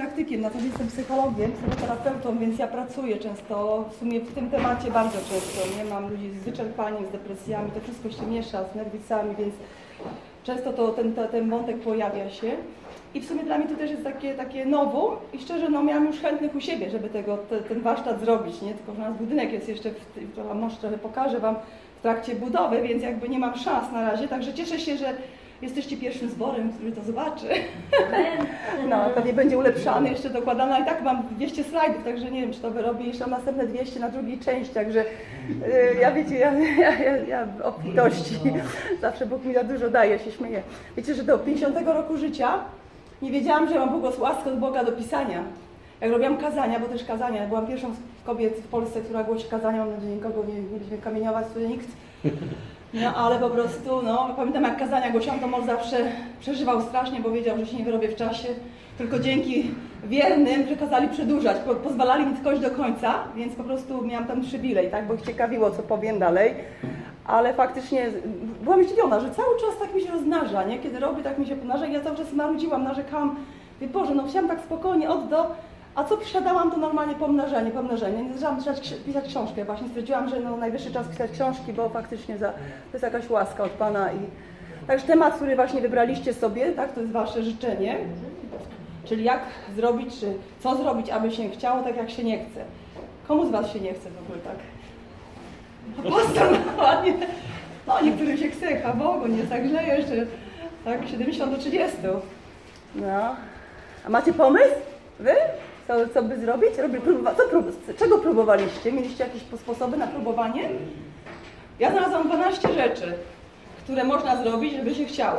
praktykiem, natomiast jestem psychologiem, psychoterapeutą, więc ja pracuję często, w sumie w tym temacie bardzo często, nie? Mam ludzi z wyczerpaniem, z depresjami, to wszystko się miesza z nerwicami, więc często ten wątek pojawia się. I w sumie dla mnie to też jest takie novum i szczerze, no miałam już chętnych u siebie, żeby ten warsztat zrobić, nie? Tylko że nasz budynek jest jeszcze, może trochę pokażę Wam, w trakcie budowy, więc jakby nie mam szans na razie, także cieszę się, że jesteście pierwszym zborem, który to zobaczy. No, pewnie będzie ulepszany, jeszcze dokładany, ale i tak mam 200 slajdów, także nie wiem, czy to wyrobię jeszcze następne 200 na drugiej części, także ja wiecie, ja obfitości, zawsze Bóg mi za dużo daje, się śmieję. Wiecie, że do 50 roku życia nie wiedziałam, że mam błogosławieństwo od Boga do pisania. Jak robiłam kazania, bo też kazania, byłam pierwszą z kobiet w Polsce, która głosi kazania, mam nadzieję, nikogo nie mieliśmy kamieniować, tutaj nikt. No ale po prostu, no pamiętam jak kazania głosiłam, to mąż zawsze przeżywał strasznie, bo wiedział, że się nie wyrobię w czasie. Tylko dzięki wiernym, że kazali przedłużać, pozwalali mi tylko iść do końca, więc po prostu miałam tam przywilej, tak, bo ich ciekawiło, co powiem dalej. Ale faktycznie byłam zdziwiona, że cały czas tak mi się roznarza, nie? Kiedy robię, tak mi się pomnaża i ja cały czas marudziłam, narzekałam. Mówię, Boże, no chciałam tak spokojnie od do, a co posiadałam, to normalnie pomnażanie. Nie zaczęłam pisać książkę, właśnie stwierdziłam, że no, najwyższy czas pisać książki, bo faktycznie to jest jakaś łaska od Pana. Także temat, który właśnie wybraliście sobie, tak, to jest Wasze życzenie, czyli jak zrobić, czy co zrobić, aby się chciało, tak jak się nie chce. Komu z Was się nie chce w ogóle, tak? Apostol, ładnie. No, niektórym się chce, a Bogu, nie tak źle jeszcze, tak, 70 do 30. No. A macie pomysł? Wy? Co by zrobić? Czego próbowaliście? Mieliście jakieś sposoby na próbowanie? Ja znalazłam 12 rzeczy, które można zrobić, żeby się chciało.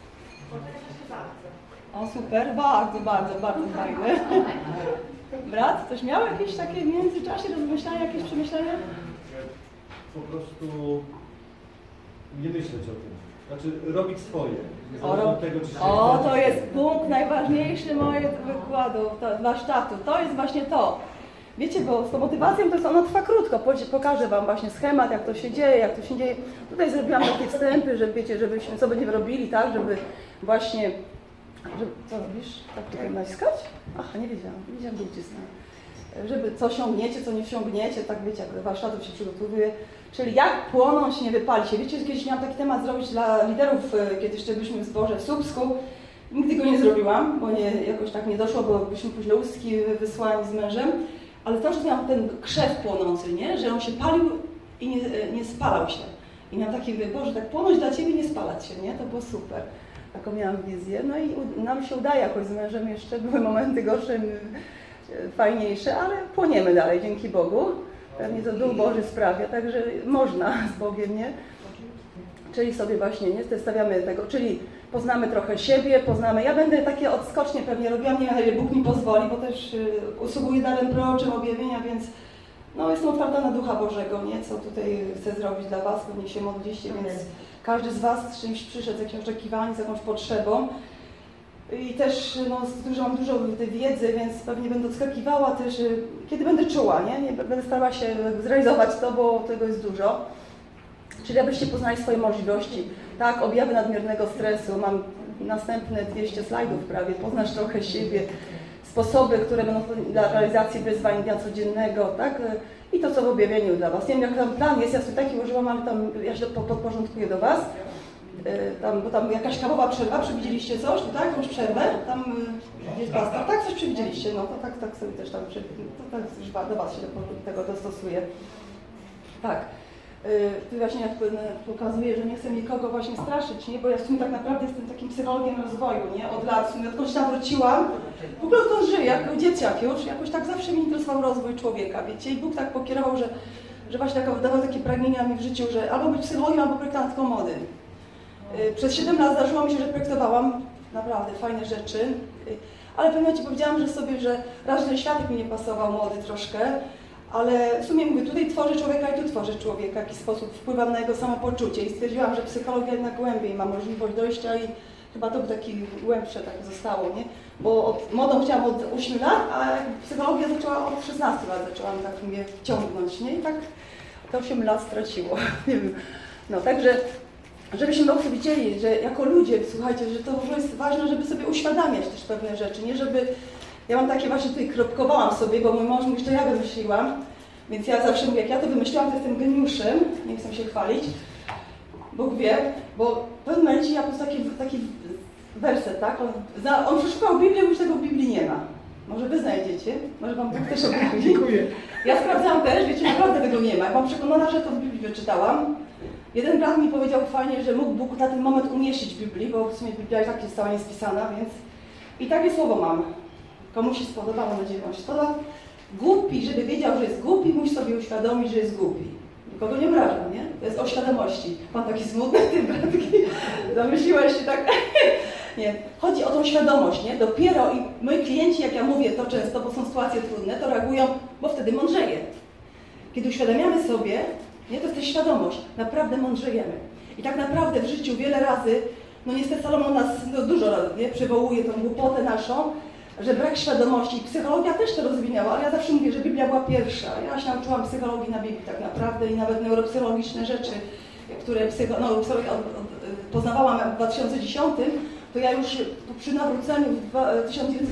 O super, bardzo fajne. Brat, coś miał jakieś takie w międzyczasie rozmyślania, jakieś przemyślenia? Po prostu nie myśleć o tym. Znaczy robić swoje. To jest punkt najważniejszy mojego wykładu, warsztatu. To jest właśnie to. Wiecie, bo z tą motywacją to jest, ona trwa krótko. Pokażę Wam właśnie schemat, jak to się dzieje, Tutaj zrobiłam takie wstępy, żeby wiecie, żebyśmy sobie nie wyrobili, tak, żeby właśnie... co robisz? Tak tutaj naciskać? Aha, nie wiedziałam gdzie wcisnę. Żeby co osiągniecie, co nie osiągniecie, tak wiecie, jak do warsztatów się przygotowuje. Czyli jak płonąć, nie wypalić się. Wiecie, kiedyś miałam taki temat zrobić dla liderów, kiedy jeszcze byliśmy w zborze w Słupsku. Nigdy go nie zrobiłam, bo jakoś tak nie doszło, bo byliśmy późnoustki wysłani z mężem. Ale to, że miałam ten krzew płonący, nie? Że on się palił i nie spalał się. I miałam taki wybór, że tak płonąć dla Ciebie, nie spalać się, nie? To było super. Taką miałam wizję. No i nam się udaje jakoś z mężem jeszcze. Były momenty gorsze, fajniejsze, ale płoniemy dalej, dzięki Bogu. Pewnie to Duch Boży sprawia, także można z Bogiem, nie? Czyli sobie właśnie, nie? Stawiamy tego, czyli poznamy trochę siebie, ja będę takie odskocznie pewnie robiłam, nie wiem, Bóg mi pozwoli, bo też usługuję darem proroczym objawienia, więc no, jestem otwarta na Ducha Bożego, nie? Co tutaj chcę zrobić dla Was, pewnie się modliście, więc każdy z Was z czymś przyszedł, z jakimś oczekiwaniem, z jakąś potrzebą. I też no, mam dużo wiedzy, więc pewnie będę odskakiwała też, kiedy będę czuła, nie będę starała się zrealizować to, bo tego jest dużo. Czyli abyście poznali swoje możliwości. Tak, objawy nadmiernego stresu, mam następne 200 slajdów prawie, poznasz trochę siebie, sposoby, które będą dla realizacji wyzwań dnia codziennego, tak? I to, co w objawieniu dla Was. Nie wiem, jak tam plan jest, ja sobie taki użyłam, ale tam ja się podporządkuję do Was. Bo tam jakaś kawowa przerwa, przewidzieliście coś, tak? Jakąś przerwę, tam jest pastor, tak? Coś przewidzieliście, no to tak sobie też tam, to tak już do Was się do tego dostosuję. Tak. Tu właśnie jak pokazuję, że nie chcę nikogo właśnie straszyć, nie? Bo ja w sumie tak naprawdę jestem takim psychologiem rozwoju, nie? Od lat, w sumie odkąd się tam wróciłam, w ogóle odkąd żyję, jako dzieciak już, jakoś tak zawsze mnie interesował rozwój człowieka, wiecie? I Bóg tak pokierował, że właśnie dawał takie pragnienia mi w życiu, że albo być psychologiem, albo projektantką mody. Przez 7 lat zdarzyło mi się, że projektowałam naprawdę fajne rzeczy, ale w pewnym momencie powiedziałam, że raz, że światek mi nie pasował, młody troszkę, ale w sumie mówię, tutaj tworzę człowieka i tu tworzę człowieka, w jakiś sposób wpływam na jego samopoczucie i stwierdziłam, że psychologia jednak głębiej ma możliwość dojścia i chyba to by taki głębsze tak zostało, nie? Bo modą chciałam od 8 lat, a psychologia zaczęła od 16 lat, zaczęłam tak mnie wciągnąć, nie? I tak te 8 lat straciło, nie wiem. No także żebyśmy dobrze widzieli, że jako ludzie, słuchajcie, że to w ogóle jest ważne, żeby sobie uświadamiać też pewne rzeczy, nie żeby Ja mam takie właśnie, tutaj kropkowałam sobie, bo mój mąż mówi, że to ja wymyśliłam. Więc ja zawsze mówię, jak ja to wymyśliłam, to jestem geniuszem, nie chcę się chwalić. Bóg wie, bo w pewnym momencie ja po prostu taki werset, tak? On przeszukał Biblię, już tego w Biblii nie ma. Może wy znajdziecie, może wam Bóg też objawi. Dziękuję. Ja sprawdzałam też, wiecie, naprawdę tego nie ma. Byłam przekonana, że to w Biblii wyczytałam. Jeden brat mi powiedział fajnie, że mógł Bóg na ten moment umieścić w Biblii, bo w sumie Biblia i tak jest cała niespisana, więc... I takie słowo mam. Komuś się spodobało, mam nadzieję, że się spodoba. Głupi, żeby wiedział, że jest głupi, musi sobie uświadomić, że jest głupi. Nikogo nie obrażam, nie? To jest o świadomości. Pan taki smutny, ty bratki, zamyśliłeś się tak. Nie. Chodzi o tą świadomość, nie? Dopiero i moi klienci, jak ja mówię to często, bo są sytuacje trudne, to reagują, bo wtedy mądrzeje. Kiedy uświadamiamy sobie, nie, to jest też świadomość, naprawdę mądrzejemy. I tak naprawdę w życiu wiele razy, no niestety Salomon nas dużo razy, nie, przywołuje tą głupotę naszą, że brak świadomości. Psychologia też to rozwinęła, ale ja zawsze mówię, że Biblia była pierwsza. Ja się nauczyłam psychologii na Biblii tak naprawdę i nawet neuropsychologiczne rzeczy, które poznawałam w 2010, to ja już przy nawróceniu w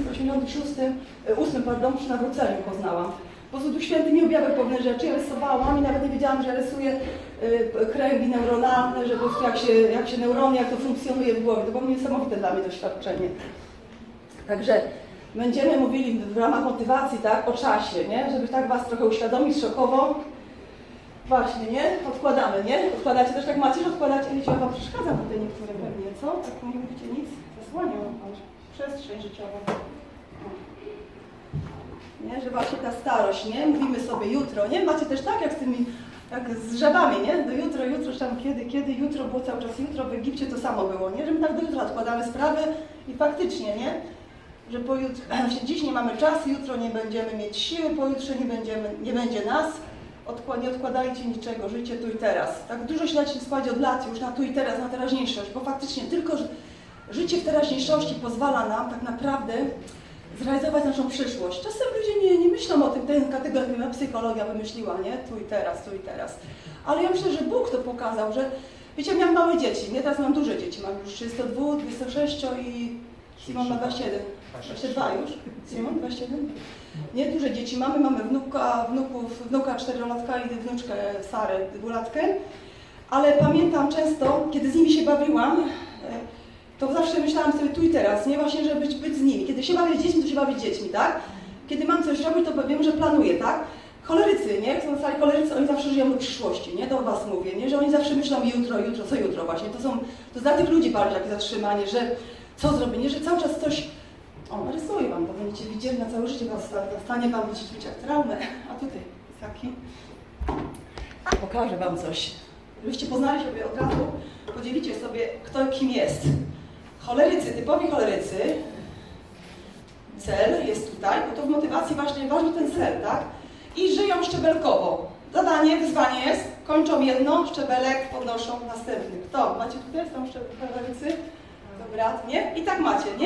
1988 przy nawróceniu poznałam. Po prostu Duch Święty mi objawiał pewne rzeczy, ja rysowałam i nawet nie wiedziałam, że rysuję kręgi neuronalne, że po prostu jak się neurony, jak to funkcjonuje w głowie. To było niesamowite dla mnie doświadczenie. Także będziemy mówili w ramach motywacji, tak, o czasie, nie? Żeby tak was trochę uświadomić szokowo. Właśnie, nie? Odkładamy, nie? Odkładacie też tak macie, że odkładacie. Wiecie, ja wam przeszkadzam tutaj niektóre pewnie, co? Tak nie mówicie nic? Zasłaniam wam przestrzeń życiową. Nie? Że właśnie ta starość, nie? Mówimy sobie jutro, nie? Macie też tak jak z tymi, jak z żabami, nie? Do jutro, tam kiedy, jutro było cały czas jutro, w Egipcie to samo było, nie? Że my tak do jutra odkładamy sprawy i faktycznie, nie? Że pojutrze, dziś nie mamy czasu, jutro nie będziemy mieć siły, pojutrze nie będzie nas. Nie odkładajcie niczego, życie tu i teraz. Tak dużo się składzi od lat już na tu i teraz, na teraźniejszość, bo faktycznie tylko życie w teraźniejszości pozwala nam tak naprawdę zrealizować naszą przyszłość. Czasem ludzie nie myślą o tym, ten kategoria psychologia wymyśliła, nie? Tu i teraz, tu i teraz. Ale ja myślę, że Bóg to pokazał, że wiecie, miałam małe dzieci, nie? Teraz mam duże dzieci, mam już 32, 26 i Simon ma 27. 22 już? Simon 27? Nie, duże dzieci mamy wnuka 4-latka i wnuczkę Sarę 2-latkę. Ale pamiętam często, kiedy z nimi się bawiłam, to zawsze myślałam sobie tu i teraz, nie? Właśnie, żeby być z nimi. Kiedy się bawię z dziećmi, to się bawię z dziećmi, tak? Kiedy mam coś robić, to wiem, że planuję, tak? Cholerycy, nie? Jak są stali cholerycy, oni zawsze żyją do przyszłości, nie? Do was mówię, nie? Że oni zawsze myślą jutro, co jutro właśnie. To dla tych ludzi bardziej takie zatrzymanie, że co zrobię, nie? Że cały czas coś... O, narysuję wam, to będziecie widzieli na całe życie, stanie wam, będziecie czuć jak traumę. A tutaj jest taki. Pokażę wam coś. Żebyście poznali sobie od razu, podzielicie sobie, kto kim jest. Cholerycy, typowi cholerycy. Cel jest tutaj, bo to w motywacji ważny ten cel, tak? I żyją szczebelkowo. Zadanie, wyzwanie jest, kończą jedno, szczebelek, podnoszą następny. Kto? Macie tutaj? Są cholerycy? To brat, nie? I tak macie, nie?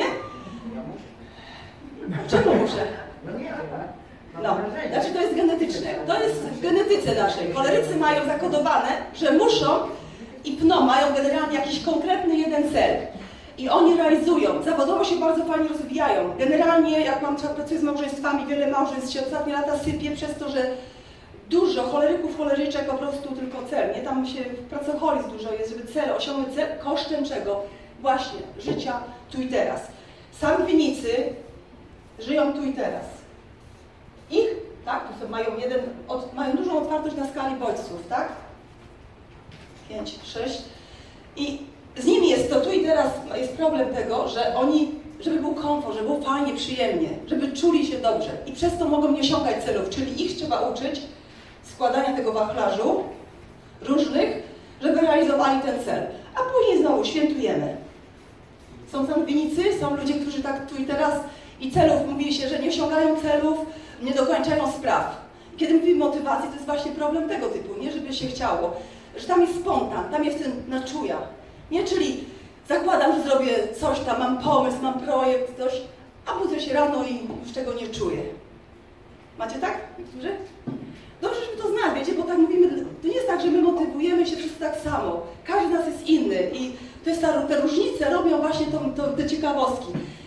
Czemu muszę? No, znaczy to jest genetyczne. To jest w genetyce naszej. Cholerycy mają zakodowane, że muszą i pną, mają generalnie jakiś konkretny jeden cel. I oni realizują. Zawodowo się bardzo fajnie rozwijają. Generalnie, jak pracuję z małżeństwami, wiele małżeństw się ostatnie lata sypie przez to, że dużo choleryków, choleryczek po prostu tylko cel. Nie? Tam się pracoholizm dużo jest, żeby osiągnąć cel kosztem czego? Właśnie, życia tu i teraz. Sangwinicy żyją tu i teraz. Ich, tak, to mają dużą otwartość na skali bodźców, tak? 5, 6. I z nimi jest to tu i teraz, jest problem tego, że oni, żeby był komfort, żeby było fajnie, przyjemnie, żeby czuli się dobrze i przez to mogą nie osiągać celów, czyli ich trzeba uczyć składania tego wachlarzu różnych, żeby realizowali ten cel. A później znowu świętujemy. Są sangwinicy, są ludzie, którzy tak tu i teraz i celów, mówi się, że nie osiągają celów, nie dokończają spraw. Kiedy mówimy o motywacji, to jest właśnie problem tego typu, nie? Żeby się chciało, że tam jest spontan, tam jest ten na czuja. Nie? Czyli zakładam, że zrobię coś tam, mam pomysł, mam projekt, coś, a budzę się rano i już tego nie czuję. Macie tak? Niektórzy? Dobrze, żeby to znać, wiecie, bo tak mówimy, to nie jest tak, że my motywujemy się wszyscy tak samo. Każdy z nas jest inny i to jest te różnice robią właśnie te ciekawostki.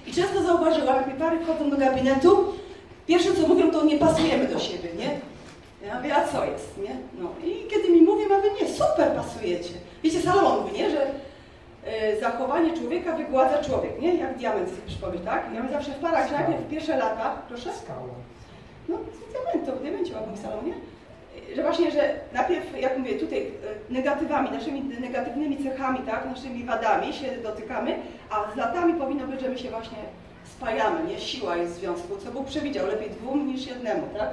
I często zauważyłam, jak mi pary wchodzą do gabinetu, pierwsze co mówią, to nie pasujemy do siebie, nie? Ja mówię, a co jest, nie? No i kiedy mi mówię, mówię, nie, super pasujecie. Wiecie, Salomon mówi, nie, że zachowanie człowieka wygładza człowiek, nie? Jak diament, sobie przypomnieć, tak? Ja mówię zawsze w parach, że najpierw w pierwsze lata, proszę? No, z diamencie ładnie Salomonie. Że właśnie, że najpierw, jak mówię, tutaj negatywami, naszymi negatywnymi cechami, tak, naszymi wadami się dotykamy, a z latami powinno być, że my się właśnie spajamy, nie? Siła jest w związku, co Bóg przewidział, lepiej dwóm niż jednemu, tak?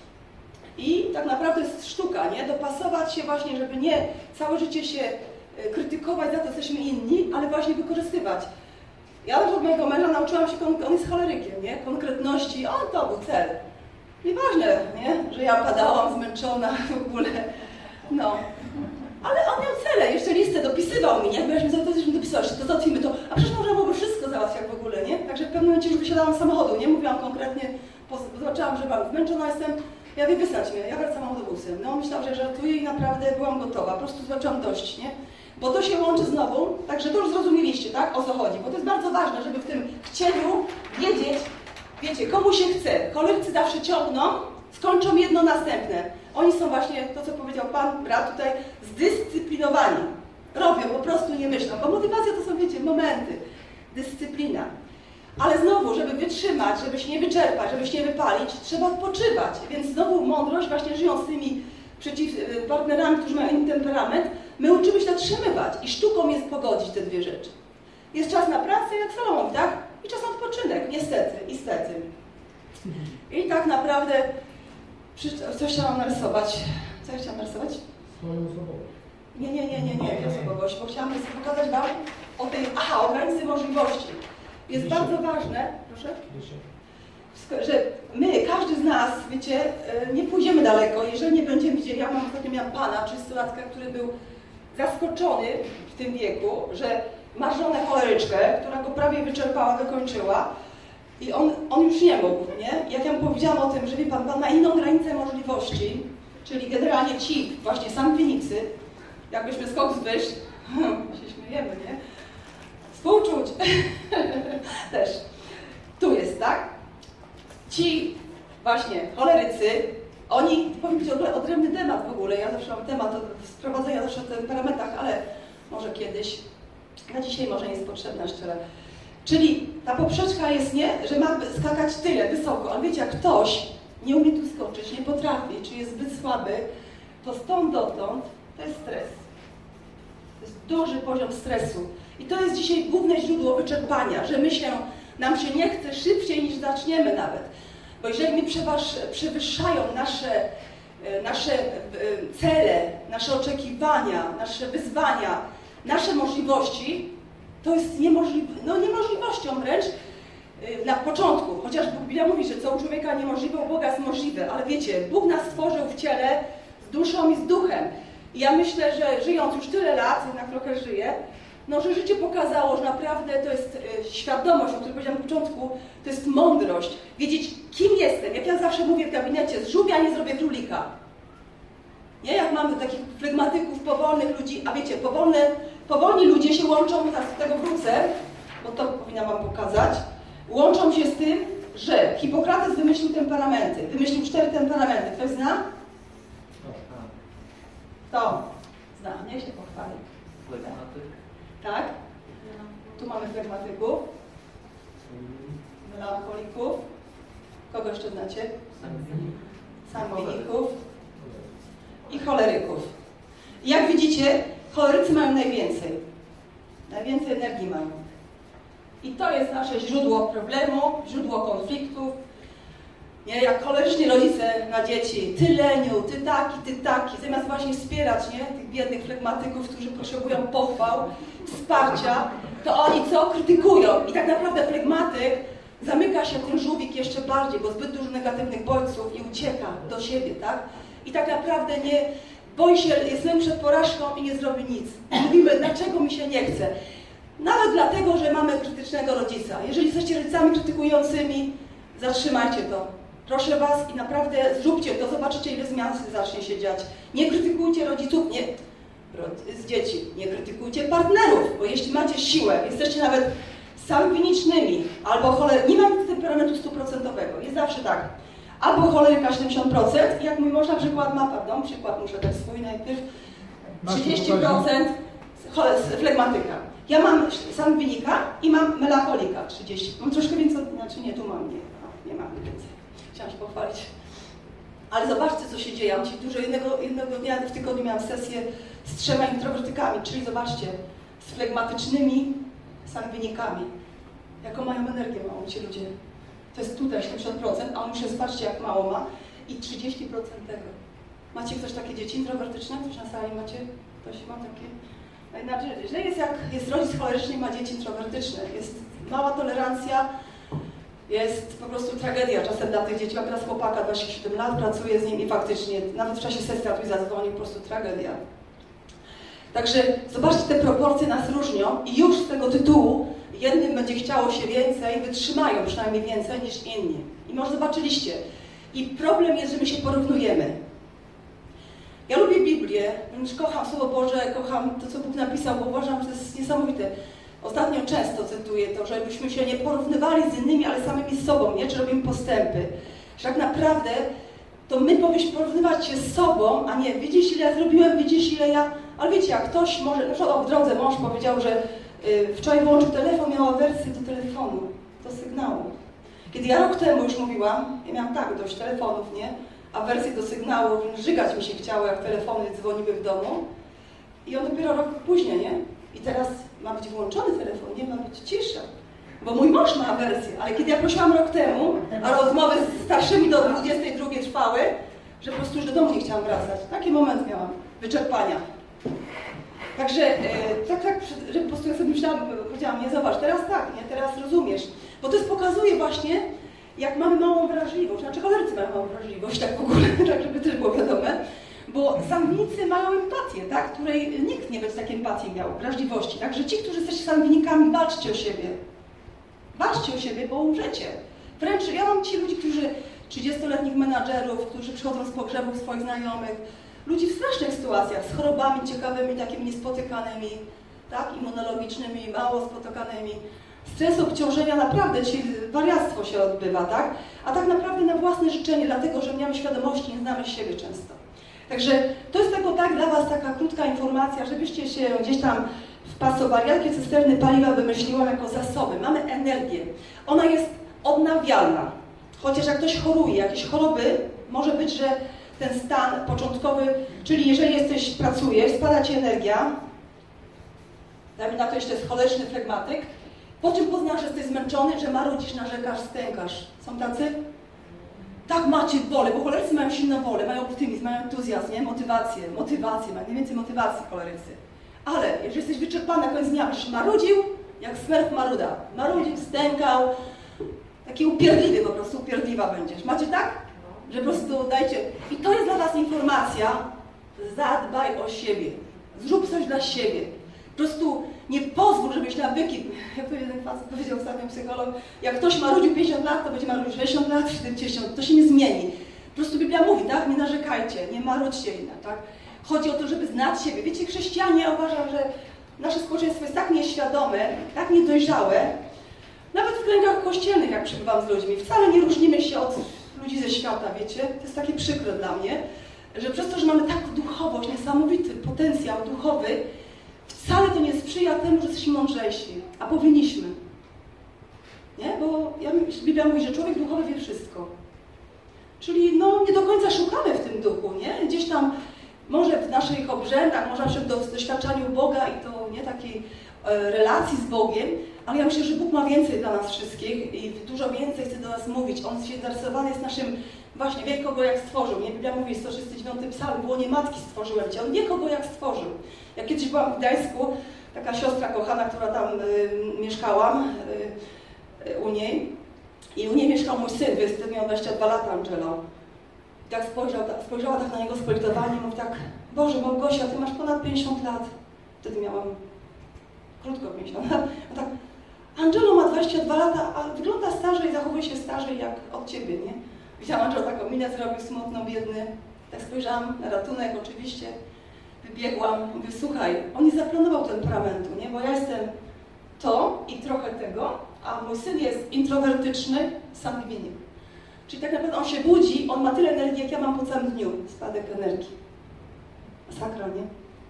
I tak naprawdę jest sztuka, nie? Dopasować się właśnie, żeby nie całe życie się krytykować za to, jesteśmy inni, ale właśnie wykorzystywać. Ja od mojego męża nauczyłam się, on jest cholerykiem, nie? Konkretności, on to był cel. Nieważne, nie? Że ja padałam zmęczona w ogóle, no. Ale on miał cele, jeszcze listę dopisywał mi, nie? Bo ja się dopisała, że to załatwimy to, a przecież można byłoby wszystko załatwiać w ogóle, nie? Także w pewnym momencie już wysiadałam z samochodu, nie? Mówiłam konkretnie, zobaczyłam, że bardzo zmęczona jestem, ja mówię, wysłać mnie, ja wracam autobusem. No, myślał, że żartuję i naprawdę byłam gotowa, po prostu zobaczyłam dość, nie? Bo to się łączy znowu, także to już zrozumieliście, tak? O co chodzi, bo to jest bardzo ważne, żeby w tym chcieniu wiedzieć, wiecie, komu się chce. Cholerycy zawsze ciągną, skończą jedno następne. Oni są właśnie, to co powiedział pan, brat tutaj, zdyscyplinowani. Robią, po prostu nie myślą, bo motywacja to są, wiecie, momenty, dyscyplina. Ale znowu, żeby wytrzymać, żeby się nie wyczerpać, żeby się nie wypalić, trzeba odpoczywać. Więc znowu mądrość, właśnie żyjąc z tymi partnerami, którzy mają inny temperament, my uczymy się zatrzymywać i sztuką jest pogodzić te dwie rzeczy. Jest czas na pracę, jak Salomon, tak? I czas na odpoczynek, niestety, istety. I tak naprawdę, coś chciałam narysować. Co ja chciałam narysować? Swoją osobowość. Nie osobowość, bo chciałam pokazać wam o tej, o granicy możliwości. Jest bardzo ważne, proszę, że my, każdy z nas, wiecie, nie pójdziemy daleko, jeżeli nie będziemy widzieli. Ja ostatnio miałam pana, 30-latka, który był zaskoczony w tym wieku, że ma żonę choleryczkę, która go prawie wyczerpała, wykończyła i on już nie mógł, nie? Jak ja mu powiedziałam o tym, że wie pan ma inną granicę możliwości, czyli generalnie ci właśnie sangwinicy, jakbyśmy skok zwyż, się śmiejemy, nie? Współczuć też. Tu jest, tak? Ci właśnie cholerycy, oni, powiem Ci, odrębny temat w ogóle, ja zawsze mam temat sprowadzenia zawsze o temperamentach, ale może kiedyś, na dzisiaj może nie jest potrzebna szczerze. Czyli ta poprzeczka jest, nie, że ma skakać tyle, wysoko, ale wiecie, jak ktoś nie umie tu skoczyć, nie potrafi, czy jest zbyt słaby, to stąd dotąd to jest stres. To jest duży poziom stresu. I to jest dzisiaj główne źródło wyczerpania, że nam się nie chce szybciej niż zaczniemy nawet. Bo jeżeli mi przewyższają nasze cele, nasze oczekiwania, nasze wyzwania, nasze możliwości, to jest niemożliwością wręcz na początku. Chociaż Biblia mówi, że co u człowieka niemożliwe, u Boga jest możliwe. Ale wiecie, Bóg nas stworzył w ciele z duszą i z duchem. I ja myślę, że żyjąc już tyle lat, jednak trochę żyję, że życie pokazało, że naprawdę to jest świadomość, o której powiedziałam na początku, to jest mądrość. Wiedzieć, kim jestem. Jak ja zawsze mówię w gabinecie, z żółwia nie zrobię królika. Nie? Jak mamy takich flegmatyków, powolnych ludzi, a wiecie, powolni ludzie się łączą, teraz do tego wrócę, bo to powinnam wam pokazać, łączą się z tym, że Hipokrates wymyślił temperamenty. Wymyślił 4 temperamenty. Ktoś zna? To zna, nie się pochwali. Flegmatyk. Tak? Tu mamy flegmatyków, melancholików. Kogo jeszcze znacie? Sangwiników i choleryków. I jak widzicie, cholerycy mają najwięcej. Najwięcej energii mają. I to jest nasze źródło problemu, źródło konfliktów. Nie? Jak choleryczni rodzice na dzieci, ty leniu, ty taki, zamiast właśnie wspierać, nie? Tych biednych flegmatyków, którzy potrzebują pochwał, wsparcia, to oni co? Krytykują. I tak naprawdę flegmatyk zamyka się w ten żółwik jeszcze bardziej, bo zbyt dużo negatywnych bodźców i ucieka do siebie, tak? I tak naprawdę nie boi się, jest lęk przed porażką i nie zrobi nic. I mówimy, dlaczego mi się nie chce. Nawet dlatego, że mamy krytycznego rodzica. Jeżeli jesteście rodzicami krytykującymi, zatrzymajcie to. Proszę Was i naprawdę zróbcie to, zobaczycie, ile zmian zacznie się dziać. Nie krytykujcie rodziców, z dzieci, nie krytykujcie partnerów, bo jeśli macie siłę, jesteście nawet sangwinicznymi, albo nie mam temperamentu 100%, jest zawsze tak, albo choleryka 70%, jak mój mąż na przykład ma, pardon, przykład muszę dać swój najpierw, 30% flegmatyka. Ja mam sangwinika i mam melancholika 30%. Mam troszkę więcej, znaczy nie, tu mam, nie mam więcej. Chciałam się pochwalić. Ale zobaczcie, co się dzieje. Ja mam ci dużo, jednego dnia w tygodniu miałam sesję z 3 introwertykami, czyli zobaczcie, z flegmatycznymi sangwinikami. Jaką mają energię małą ci ludzie. To jest tutaj 70%, a on już zobaczcie, jak mało ma. I 30% tego. Macie ktoś takie dzieci introwertyczne? Ktoś na sali macie? Ktoś ma takie? Znaczy, źle jest, jak jest rodzic choleryczny i ma dzieci introwertyczne. Jest mała tolerancja, jest po prostu tragedia czasem dla tych dzieci. Mam teraz chłopaka, 27 lat, pracuję z nim i faktycznie, nawet w czasie sesji mi zadzwonił, po prostu tragedia. Także zobaczcie, te proporcje nas różnią i już z tego tytułu jednym będzie chciało się więcej, wytrzymają przynajmniej więcej niż inni. I może zobaczyliście. I problem jest, że my się porównujemy. Ja lubię Biblię, kocham Słowo Boże, kocham to, co Bóg napisał, bo uważam, że to jest niesamowite. Ostatnio często cytuję to, żebyśmy się nie porównywali z innymi, ale samymi z sobą, nie? Czy robimy postępy. Że tak naprawdę to my powinniśmy porównywać się z sobą, a nie widzisz, ile ja zrobiłem, widzisz, ile ja... Ale wiecie, jak ktoś może... Na przykład w drodze mąż powiedział, że wczoraj wyłączył telefon, miał awersję do telefonu, do sygnału. Kiedy ja rok temu już mówiłam, ja miałam tak dość telefonów, nie? Awersję do sygnału, żygać mi się chciało, jak telefony dzwoniły w domu. I on dopiero rok później, nie? I teraz ma być włączony telefon, nie ma być cisza. Bo mój mąż ma awersję, ale kiedy ja prosiłam rok temu, a rozmowy z starszymi do 22 trwały, że po prostu już do domu nie chciałam wracać. Taki moment miałam, wyczerpania. Także tak, że po prostu ja sobie myślałam, powiedziałam, nie zobacz, teraz tak, nie, teraz rozumiesz. Bo to pokazuje właśnie, jak mamy małą wrażliwość, znaczy cholerycy mają małą wrażliwość, tak w ogóle, tak żeby też było wiadome, bo sangwinicy mają empatię, tak, której nikt nie będzie takiej empatii miał, wrażliwości. Także ci, którzy jesteście sangwinikami, walczcie o siebie. Walczcie o siebie, bo umrzecie. Wręcz ja mam ci ludzi, którzy 30-letnich menadżerów, którzy przychodzą z pogrzebów swoich znajomych, ludzi w strasznych sytuacjach, z chorobami ciekawymi, takimi niespotykanymi, tak, immunologicznymi, mało spotykanymi. Stres obciążenia, naprawdę ci wariactwo się odbywa, tak? A tak naprawdę na własne życzenie, dlatego że nie mamy świadomości, nie znamy siebie często. Także to jest tylko tak dla was taka krótka informacja, żebyście się gdzieś tam wpasowali. Ja takie cysterny paliwa wymyśliłam jako zasoby. Mamy energię. Ona jest odnawialna. Chociaż jak ktoś choruje, jakieś choroby, może być, że ten stan początkowy, czyli jeżeli pracujesz, spada ci energia, dajmy na to jeszcze jest choleryczny flegmatyk, po czym poznasz, że jesteś zmęczony, że marudzisz, narzekasz, stękasz. Są tacy? Tak, macie wolę, bo cholerycy mają silną wolę, mają optymizm, mają entuzjazm, nie? Motywację, mają najwięcej motywacji cholerycy. Ale jeżeli jesteś wyczerpany na koniec dnia, będziesz marudził, jak smerf maruda. Marudził, stękał, taki upierdliwy po prostu, upierdliwa będziesz. Macie tak? Że po prostu dajcie... I to jest dla was informacja, zadbaj o siebie, zrób coś dla siebie. Po prostu nie pozwól, żebyś nawyki, jak to jeden facet powiedział ostatnio psycholog, jak ktoś marudził 50 lat, to będzie marudził 60 lat, 70, to się nie zmieni. Po prostu Biblia mówi, tak, nie narzekajcie, nie marudźcie inne, tak. Chodzi o to, żeby znać siebie. Wiecie, chrześcijanie, ja uważam, że nasze społeczeństwo jest tak nieświadome, tak niedojrzałe, nawet w kręgach kościelnych, jak przebywam z ludźmi, wcale nie różnimy się od ludzi ze świata, wiecie. To jest takie przykre dla mnie, że przez to, że mamy taką duchowość, niesamowity potencjał duchowy, wcale to nie sprzyja temu, że jesteśmy mądrzejsi, a powinniśmy. Nie? Bo Biblia mówi, że człowiek duchowy wie wszystko. Czyli no, nie do końca szukamy w tym duchu, nie? Gdzieś tam może w naszych obrzędach, może w doświadczaniu Boga i to nie takiej relacji z Bogiem, ale ja myślę, że Bóg ma więcej dla nas wszystkich i dużo więcej chce do nas mówić. On się zainteresowany jest naszym, właśnie wie kogo jak stworzył. Nie? Biblia mówi, 139 psalm, w łonie matki stworzyłem Cię. On wie kogo jak stworzył. Jak kiedyś byłam w Gdańsku, taka siostra kochana, która tam mieszkałam u niej i u niej mieszkał mój syn, miał 22 lata, Angelo. I tak spojrzała tak na niego z politowaniem, mówi tak, Boże Małgosia, Ty masz ponad 50 lat. Wtedy miałam krótko 50 lat. A tak, Angelo ma 22 lata, a wygląda starzej, zachowuje się starzej jak od Ciebie, nie? Widziałam, Angelo taką minę zrobił smutną, biedny. Tak spojrzałam na ratunek oczywiście. Wybiegłam, mówię, słuchaj, on nie zaplanował temperamentu, nie? Bo ja jestem to i trochę tego, a mój syn jest introwertyczny, sangwinik. Czyli tak naprawdę on się budzi, on ma tyle energii, jak ja mam po całym dniu. Spadek energii. Masakra, nie?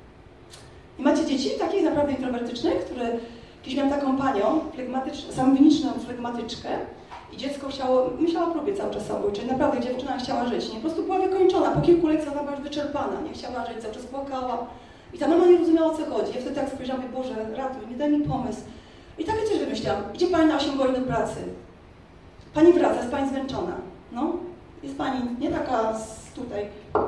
I macie dzieci takich naprawdę introwertycznych, które kiedyś miałam taką panią, sangwiniczną flegmatyczkę i dziecko myślała o próbie cały czas samobójczej. Naprawdę dziewczyna chciała żyć, nie? Po prostu była wykończona. Po kilku lekcjach ona była już wyczerpana, nie chciała żyć, cały czas płakała. I ta mama nie rozumiała, o co chodzi. Ja wtedy tak spojrzałam, Boże, ratuj, nie daj mi pomysł. I takie coś wymyślałam. Idzie pani na 8 godzin do pracy. Pani wraca, jest pani zmęczona. No, jest pani nie taka tutaj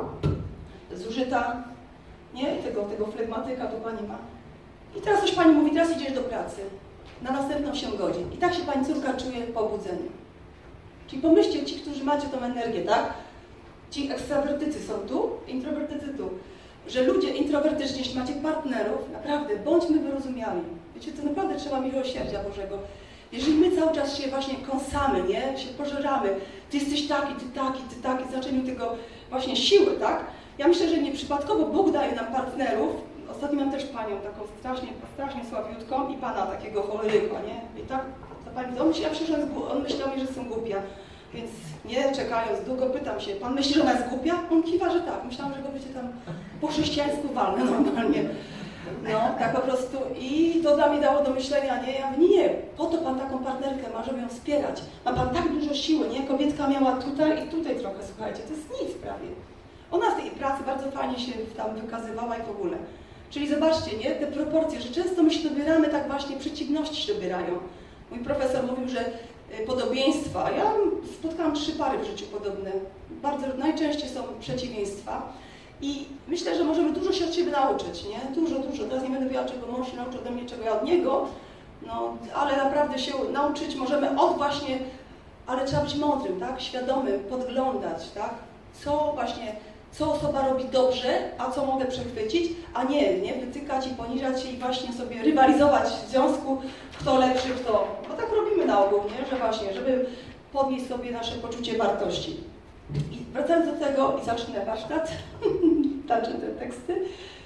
zużyta, nie? Tego flegmatyka to pani ma. I teraz coś pani mówi, teraz idziesz do pracy. Na następną 8 godzin. I tak się pani córka czuje po obudzeniu. Czyli pomyślcie, ci, którzy macie tą energię, tak? Ci ekstrawertycy są tu, introwertycy tu. Że ludzie introwertyczni, jeśli macie partnerów, naprawdę, bądźmy wyrozumiali. Wiecie, to naprawdę trzeba miłosierdzia Bożego. Jeżeli my cały czas się właśnie kąsamy, nie? Się pożeramy, ty jesteś taki, ty taki, w znaczeniu tego właśnie siły, tak? Ja myślę, że nieprzypadkowo Bóg daje nam partnerów. Ostatnio miałam też panią taką strasznie słabiutką i pana takiego choleryka, nie? I tak, to pani, ja myślę, że on myślał mi, że jestem głupia. Więc nie czekając długo, pytam się, pan myśli, że ona jest głupia? On kiwa, że tak. Myślałam, że go będzie tam po chrześcijańsku walne normalnie. No, tak po prostu. I to dla mnie dało do myślenia, nie? Ja mówię, nie, po to pan taką partnerkę ma, żeby ją wspierać. Ma pan tak dużo siły, nie? Kobietka miała tutaj i tutaj trochę, słuchajcie, to jest nic prawie. Ona w tej pracy bardzo fajnie się tam wykazywała i w ogóle. Czyli zobaczcie, nie? Te proporcje, że często my się dobieramy, tak właśnie przeciwności się dobierają. Mój profesor mówił, że podobieństwa. Ja spotkałam 3 pary w życiu podobne. Bardzo najczęściej są przeciwieństwa. I myślę, że możemy dużo się od siebie nauczyć, nie? Dużo. Teraz nie będę mówiła, czego mąż się nauczył ode mnie, czego ja od niego. No, ale naprawdę się nauczyć możemy od właśnie, ale trzeba być mądrym, tak? Świadomym, podglądać, tak? Co osoba robi dobrze, a co mogę przechwycić, a nie wytykać i poniżać się i właśnie sobie rywalizować w związku, kto lepszy, kto. Bo tak robimy na ogół, nie? Że właśnie, żeby podnieść sobie nasze poczucie wartości. I wracając do tego, i zacznę warsztat, taczę te teksty,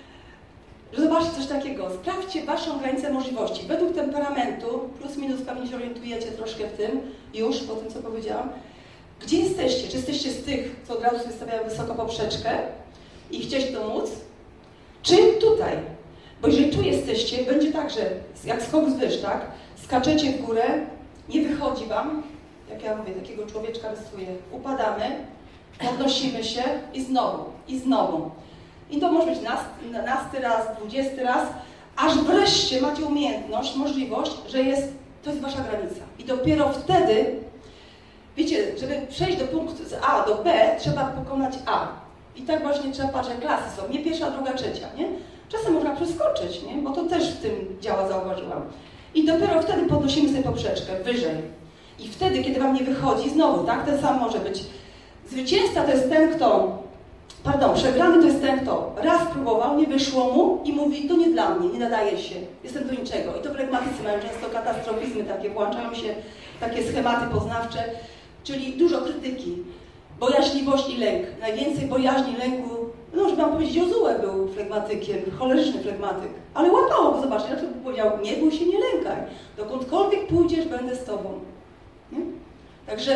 że zobaczcie coś takiego, sprawdźcie waszą granicę możliwości. Według temperamentu, plus minus pewnie się orientujecie troszkę w tym, już po tym, co powiedziałam. Gdzie jesteście? Czy jesteście z tych, co od razu sobie stawiają wysoko poprzeczkę i chcieć to móc? Czy tutaj? Bo jeżeli tu jesteście, będzie tak, że jak skok z wyż, tak? Skaczecie w górę, nie wychodzi wam, jak ja mówię, takiego człowieczka rysuję, upadamy, podnosimy się i znowu. I to może być nasty raz, 20 raz, aż wreszcie macie umiejętność, możliwość, że to jest wasza granica. I dopiero wtedy, wiecie, żeby przejść do punktu z A do B, trzeba pokonać A. I tak właśnie trzeba patrzeć, klasy są, nie pierwsza, druga, trzecia, nie? Czasem można przeskoczyć, nie? Bo to też w tym działa, zauważyłam. I dopiero wtedy podnosimy sobie poprzeczkę wyżej. I wtedy, kiedy wam nie wychodzi, znowu, tak, ten sam może być. Zwycięzca to jest ten, przegrany to jest ten, kto raz próbował, nie wyszło mu i mówi, to nie dla mnie, nie nadaje się, jestem do niczego. I to flegmatycy mają często katastrofizmy takie, włączają się takie schematy poznawcze, czyli dużo krytyki, bojaźliwość i lęk. Najwięcej bojaźni, lęku, no żeby wam powiedzieć, Jozue był flegmatykiem, choleryczny flegmatyk, ale łapało go, zobaczcie, dlaczego powiedział, nie bój się, nie lękaj, dokądkolwiek pójdziesz, będę z tobą. Nie? Także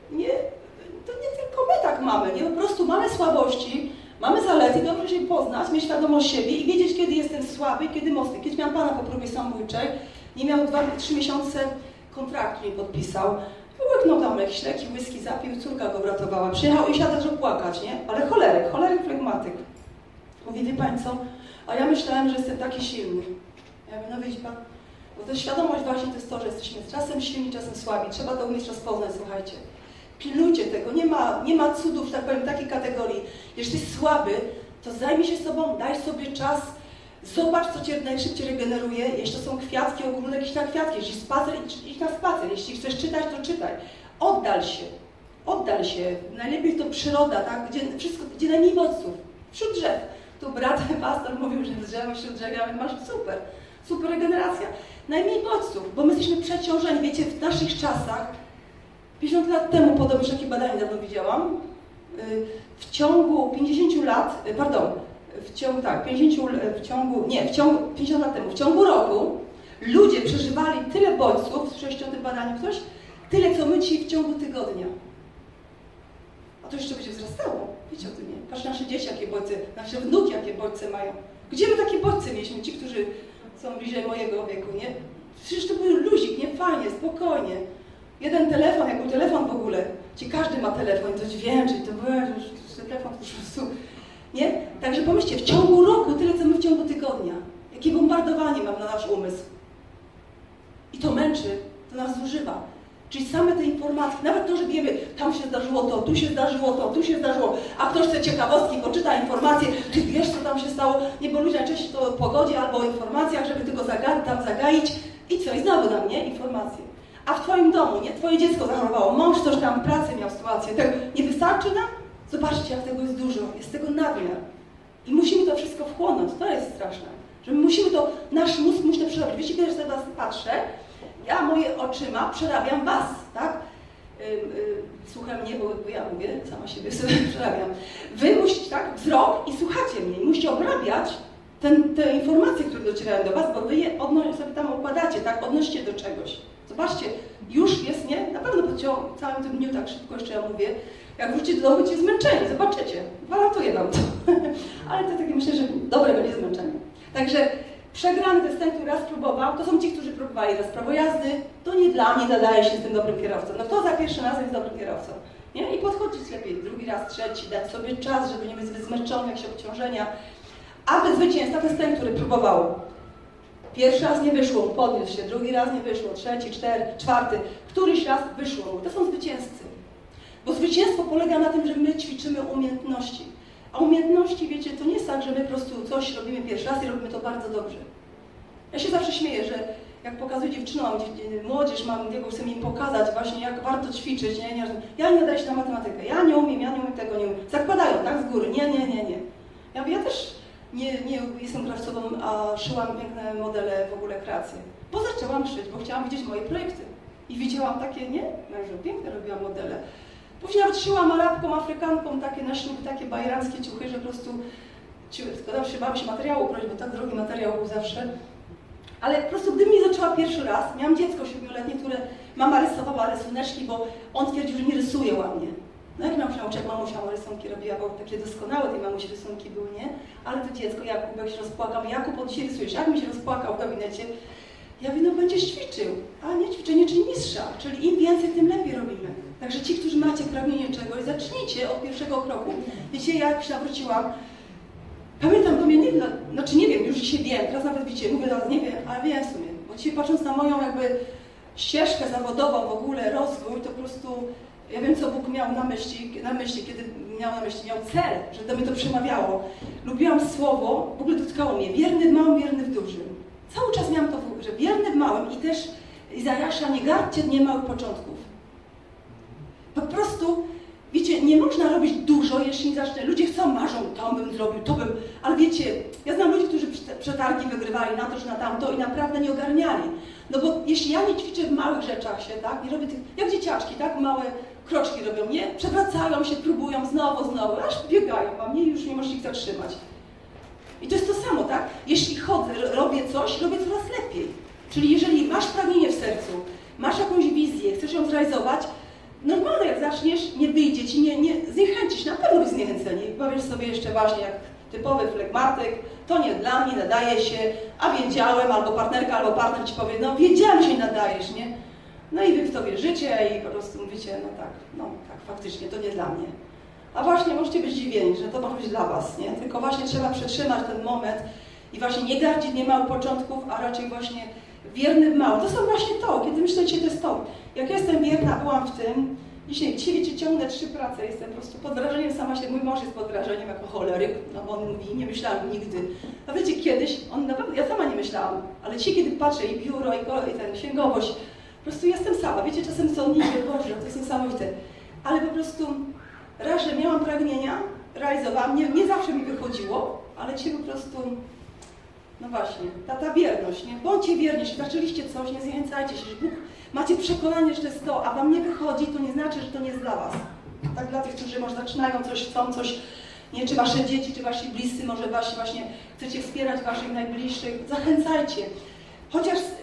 to nie tylko my tak mamy, nie? Po prostu mamy słabości, mamy zalety, dobrze się poznać, mieć świadomość siebie i wiedzieć, kiedy jestem słaby i kiedy mocny. Kiedyś miałam pana po próbie samobójczej, nie miał 2-3 miesiące kontraktu, nie podpisał. Łyknął tam jakiś leki, whisky zapił, córka go uratowała. Przyjechał i siadł, żeby płakać, nie? Ale choleryk flegmatyk. Mówi, wie pani co, a ja myślałem, że jestem taki silny. Ja mówię, no widzi pan, bo to świadomość właśnie to jest to, że jesteśmy czasem silni, czasem słabi. Trzeba to umieć rozpoznać, słuchajcie. Pilnujcie tego, nie ma cudów, że tak powiem, takiej kategorii. Jeśli jesteś słaby, to zajmij się sobą, daj sobie czas, zobacz, co cię najszybciej regeneruje. Jeśli to są kwiatki, ogólne jakieś na kwiatki, jeśli spacer, idź na spacer, jeśli chcesz czytać, to czytaj. Oddal się. Najlepiej to przyroda, tak? Gdzie najmniej bodźców, wśród drzew. Tu brat, pastor mówił, że drzewo wśród drzew, ja mówię, masz super regeneracja. Najmniej bodźców, bo my jesteśmy przeciążeni, wiecie, w naszych czasach, 50 lat temu, podobnie takie badanie dawno widziałam, w ciągu 50 lat, w ciągu roku ludzie przeżywali tyle bodźców, słyszeliście o tym badaniu ktoś? Tyle, co my dzisiaj w ciągu tygodnia. A to jeszcze będzie wzrastało. Wiecie o tym, nie? Patrz, nasze dzieci jakie bodźce, nasze wnuki jakie bodźce mają. Gdzie my takie bodźce mieliśmy? Ci, którzy są bliżej mojego wieku, nie? Przecież to był luzik, nie? Fajnie, spokojnie. Jeden telefon, jak był telefon w ogóle. Ci każdy ma telefon, to dźwięczy, to już telefon po prostu, nie? Także pomyślcie, w ciągu roku tyle, co my w ciągu tygodnia. Jakie bombardowanie mam na nasz umysł. I to męczy, to nas zużywa. Czyli same te informacje, nawet to, że wiemy, tam się zdarzyło to, tu się zdarzyło to, tu się zdarzyło, a ktoś chce ciekawostki, poczyta informacje, ty wiesz, co tam się stało, nie, bo ludzie najczęściej to o pogodzie albo o informacjach, żeby tylko tam zagaić i co, i znowu nam, nie, informacje. A w twoim domu, nie, twoje dziecko zachorowało, mąż coś tam w pracy miał sytuację, tego nie wystarczy nam? Zobaczcie, jak tego jest dużo, jest tego nadmiar. I musimy to wszystko wchłonąć, to jest straszne, że my musimy to, nasz mózg musi to przerobić. Wiecie, kiedy sobie was patrzę, ja moje oczyma przerabiam was, tak? Słucham mnie, bo ja mówię, sama siebie sobie przerabiam. Wy musicie, tak, wzrok i słuchacie mnie. I musicie obrabiać te informacje, które docierają do was, bo wy je sobie tam układacie, tak? Odnoście do czegoś. Zobaczcie, już jest, nie? Na pewno po całym tym dniu tak szybko jeszcze ja mówię. Jak wrócicie do domu, będziecie zmęczeni, zobaczycie. Gwarantuję wam to. Ale to takie myślę, że dobre będzie zmęczenie. Także przegrany to jest ten, który raz próbował, to są ci, którzy próbowali raz prawo jazdy, to nie dla mnie nadaje się z tym dobrym kierowcą. No kto za pierwszy razem jest dobrym kierowcą? Nie? I podchodzić lepiej, drugi raz, trzeci, dać sobie czas, żeby nie być zbyt zmęczony, jak się obciążenia. A zwycięzca to jest ten, który próbował. Pierwszy raz nie wyszło, podniósł się, drugi raz nie wyszło, trzeci, czwarty, któryś raz wyszło. To są zwycięzcy. Bo zwycięstwo polega na tym, że my ćwiczymy umiejętności. A umiejętności, wiecie, to nie jest tak, że my po prostu coś robimy pierwszy raz i robimy to bardzo dobrze. Ja się zawsze śmieję, że jak pokazuję dziewczynom, młodzież mam, chcę im pokazać właśnie, jak warto ćwiczyć, ja nie nadaję się na matematykę, ja nie umiem tego, nie umiem. Zakładają, tak, z góry, nie. Ja też nie jestem krawcową, a szyłam piękne modele, w ogóle kreacje. Bo zaczęłam szyć, bo chciałam widzieć moje projekty. I widziałam takie, nie? Że piękne robiłam modele. Później nawet szyłam Arabką, Afrykanką, takie na ślub, takie bajeranckie ciuchy, że po prostu bałam się materiału prosić, bo tak drogi materiał był zawsze. Ale po prostu gdybym nie zaczęła pierwszy raz, miałam dziecko 7-letnie, które mama rysowała rysuneczki, bo on twierdził, że nie rysuje ładnie. No jak miałam nauczyć, jak mamusia rysunki robiła, bo takie doskonałe tej mamusi rysunki były, nie? Ale to dziecko, Jakub, jak się rozpłakał, Jakub, od dzisiaj rysujesz, jak mi się rozpłakał w gabinecie, ja mówię, no będziesz ćwiczył, a nie ćwiczenie czyli mistrza, czyli im więcej, tym lepiej robimy. Także ci, którzy macie pragnienie czegoś, zacznijcie od pierwszego kroku. Wiecie, ja jak się nawróciłam, pamiętam do mnie, nie wiem, już dzisiaj wiem, teraz nawet wiecie, mówię teraz nie wiem, ale wiem w sumie, bo dzisiaj patrząc na moją jakby ścieżkę zawodową w ogóle, rozwój, to po prostu ja wiem, co Bóg miał na myśli, kiedy miał cel, że do mnie to przemawiało. Lubiłam słowo, w ogóle dotkało mnie, wierny w małym, wierny w dużym. Cały czas miałam to, że wierny w małym i też Izajasza, nie gardźcie dnie małych początków. Po prostu, wiecie, nie można robić dużo, jeśli nie zacznę. Ludzie marzą, to bym zrobił, to bym, ale wiecie, ja znam ludzi, którzy przetargi wygrywali na to, że na tamto i naprawdę nie ogarniali. No bo jeśli ja nie ćwiczę w małych rzeczach się, tak, nie robię tych, jak dzieciaczki, tak, małe kroczki robią, nie? Przewracają się, próbują znowu, aż biegają, a mnie już nie możesz ich zatrzymać. I to jest to samo, tak? Jeśli chodzę, robię coś, robię coraz lepiej. Czyli jeżeli masz pragnienie w sercu, masz jakąś wizję, chcesz ją zrealizować, normalnie jak zaczniesz, nie wyjdzie ci, nie zniechęcisz, na pewno być zniechęceni. Powiesz sobie jeszcze właśnie, jak typowy flegmatyk, to nie dla mnie, nadaje się, a wiedziałem, albo partnerka, albo partner ci powie, no wiedziałem, że nie nadajesz, nie? No i wy w to wierzycie i po prostu mówicie, no tak, faktycznie, to nie dla mnie. A właśnie możecie być zdziwieni, że to może być dla was, nie? Tylko właśnie trzeba przetrzymać ten moment i właśnie nie gardzić nie małych początków, a raczej właśnie wierny w mało. To są właśnie to, kiedy myślicie, to jest to. Jak jestem wierna, byłam w tym, dzisiaj wiecie, ciągnę 3 prace, jestem po prostu pod wrażeniem sama się, mój mąż jest pod wrażeniem jako choleryk, no bo on mówi, nie myślałam nigdy. A wiecie, kiedyś, on na pewno, ja sama nie myślałam, ale dzisiaj, kiedy patrzę i biuro, i ten księgowość, po prostu jestem sama. Wiecie, czasem sądnicie, Boże, to jest niesamowite. Ale po prostu raz, że miałam pragnienia, realizowałam, nie zawsze mi wychodziło, ale dzisiaj po prostu, no właśnie, ta wierność, nie? Bądźcie wierni, jeśli zaczęliście coś, nie zniechęcajcie się, że Bóg, macie przekonanie, że to jest to, a wam nie wychodzi, to nie znaczy, że to nie jest dla was. Tak dla tych, którzy może zaczynają coś, chcą coś, nie, czy wasze dzieci, czy wasi bliscy, może wasi właśnie chcecie wspierać waszych najbliższych, zachęcajcie. Chociaż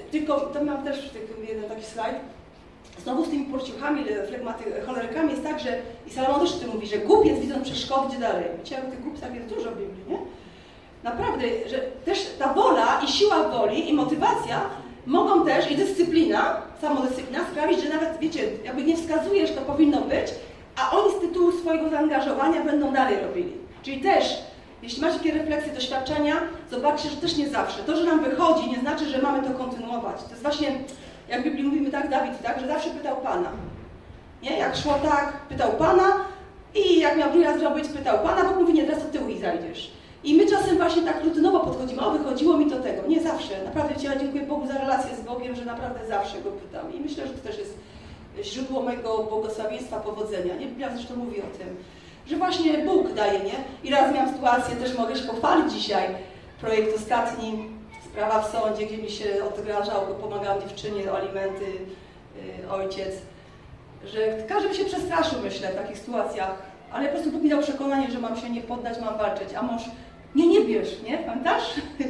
tylko to mam też jeden taki slajd. Znowu z tymi porciuchami, cholerykami jest tak, że i Salomon też o tym mówi, że głupiec widząc przeszkody idzie dalej. Wiecie, jak o tych głupcach jest dużo w Biblii, nie? Naprawdę, że też ta wola i siła woli i motywacja mogą też, i dyscyplina, samodyscyplina sprawić, że nawet, wiecie, jakby nie wskazujesz, to powinno być, a oni z tytułu swojego zaangażowania będą dalej robili. Czyli też, jeśli macie takie refleksje, doświadczenia, zobaczcie, że też nie zawsze. To, że nam wychodzi, nie znaczy, że mamy to kontynuować. To jest właśnie, jak w Biblii mówimy tak, Dawid, tak, że zawsze pytał Pana. Nie? Jak szło tak, pytał Pana i jak miał drugi raz zrobić, pytał Pana, bo mówi, nie, teraz do tyłu i zajdziesz. I my czasem właśnie tak rutynowo podchodzimy, o, wychodziło mi to tego. Nie zawsze. Naprawdę ja dziękuję Bogu za relację z Bogiem, że naprawdę zawsze Go pytam. I myślę, że to też jest źródło mojego błogosławieństwa, powodzenia. Nie? Biblia zresztą mówi o tym, że właśnie Bóg daje, nie? I raz miałam sytuację, też mogę się pochwalić dzisiaj. Projekt ostatni, sprawa w sądzie, gdzie mi się odgrażał, bo pomagałam dziewczynie o alimenty, ojciec, że każdy by się przestraszył, myślę, w takich sytuacjach, ale po prostu Bóg mi dał przekonanie, że mam się nie poddać, mam walczyć, a mąż, nie bierz, nie? Pamiętasz?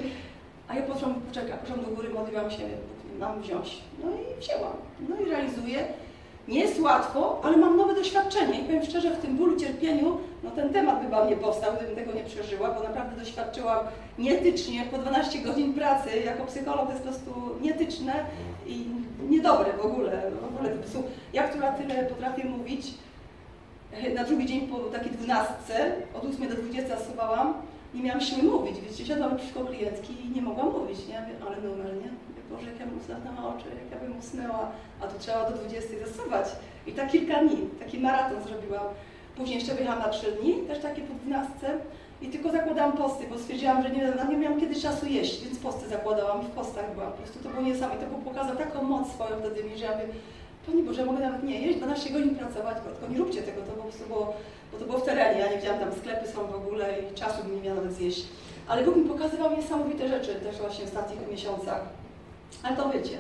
A ja poszłam do góry, modliłam się, mam wziąć. No i wzięłam. No i realizuję. Nie jest łatwo, ale mam nowe doświadczenie i powiem szczerze, w tym bólu, cierpieniu, no ten temat chyba nie powstał, gdybym tego nie przeżyła, bo naprawdę doświadczyłam nieetycznie, po 12 godzin pracy, jako psycholog to jest po prostu nietyczne i niedobre w ogóle. Po prostu ja, która tyle potrafię mówić, na drugi dzień po takiej 12, od 8 do 20 suwałam, nie miałam siły mówić, wiecie, siadłam przeciwko klientki i nie mogłam mówić, nie? Ale numer, nie? Boże, jak ja bym zamknęła oczy, jak ja bym usnęła, a tu trzeba do 20 zasuwać. I tak kilka dni, taki maraton zrobiłam. Później jeszcze wyjechałam na 3 dni, też takie po 12 i tylko zakładałam posty, bo stwierdziłam, że nie miałam kiedy czasu jeść, więc posty zakładałam i w postach byłam. Po prostu to było niesamowite, to Bóg pokazał taką moc swoją wtedy mi, że ja mówię, Panie Boże, ja mogę nawet nie jeść, 12 godzin pracować, tylko nie róbcie tego, to po prostu było, bo to było w terenie, ja nie wiedziałam, tam sklepy są w ogóle i czasu bym nie miała nawet zjeść. Ale Bóg mi pokazywał niesamowite rzeczy też właśnie w ostatnich miesiącach. Ale to wiecie,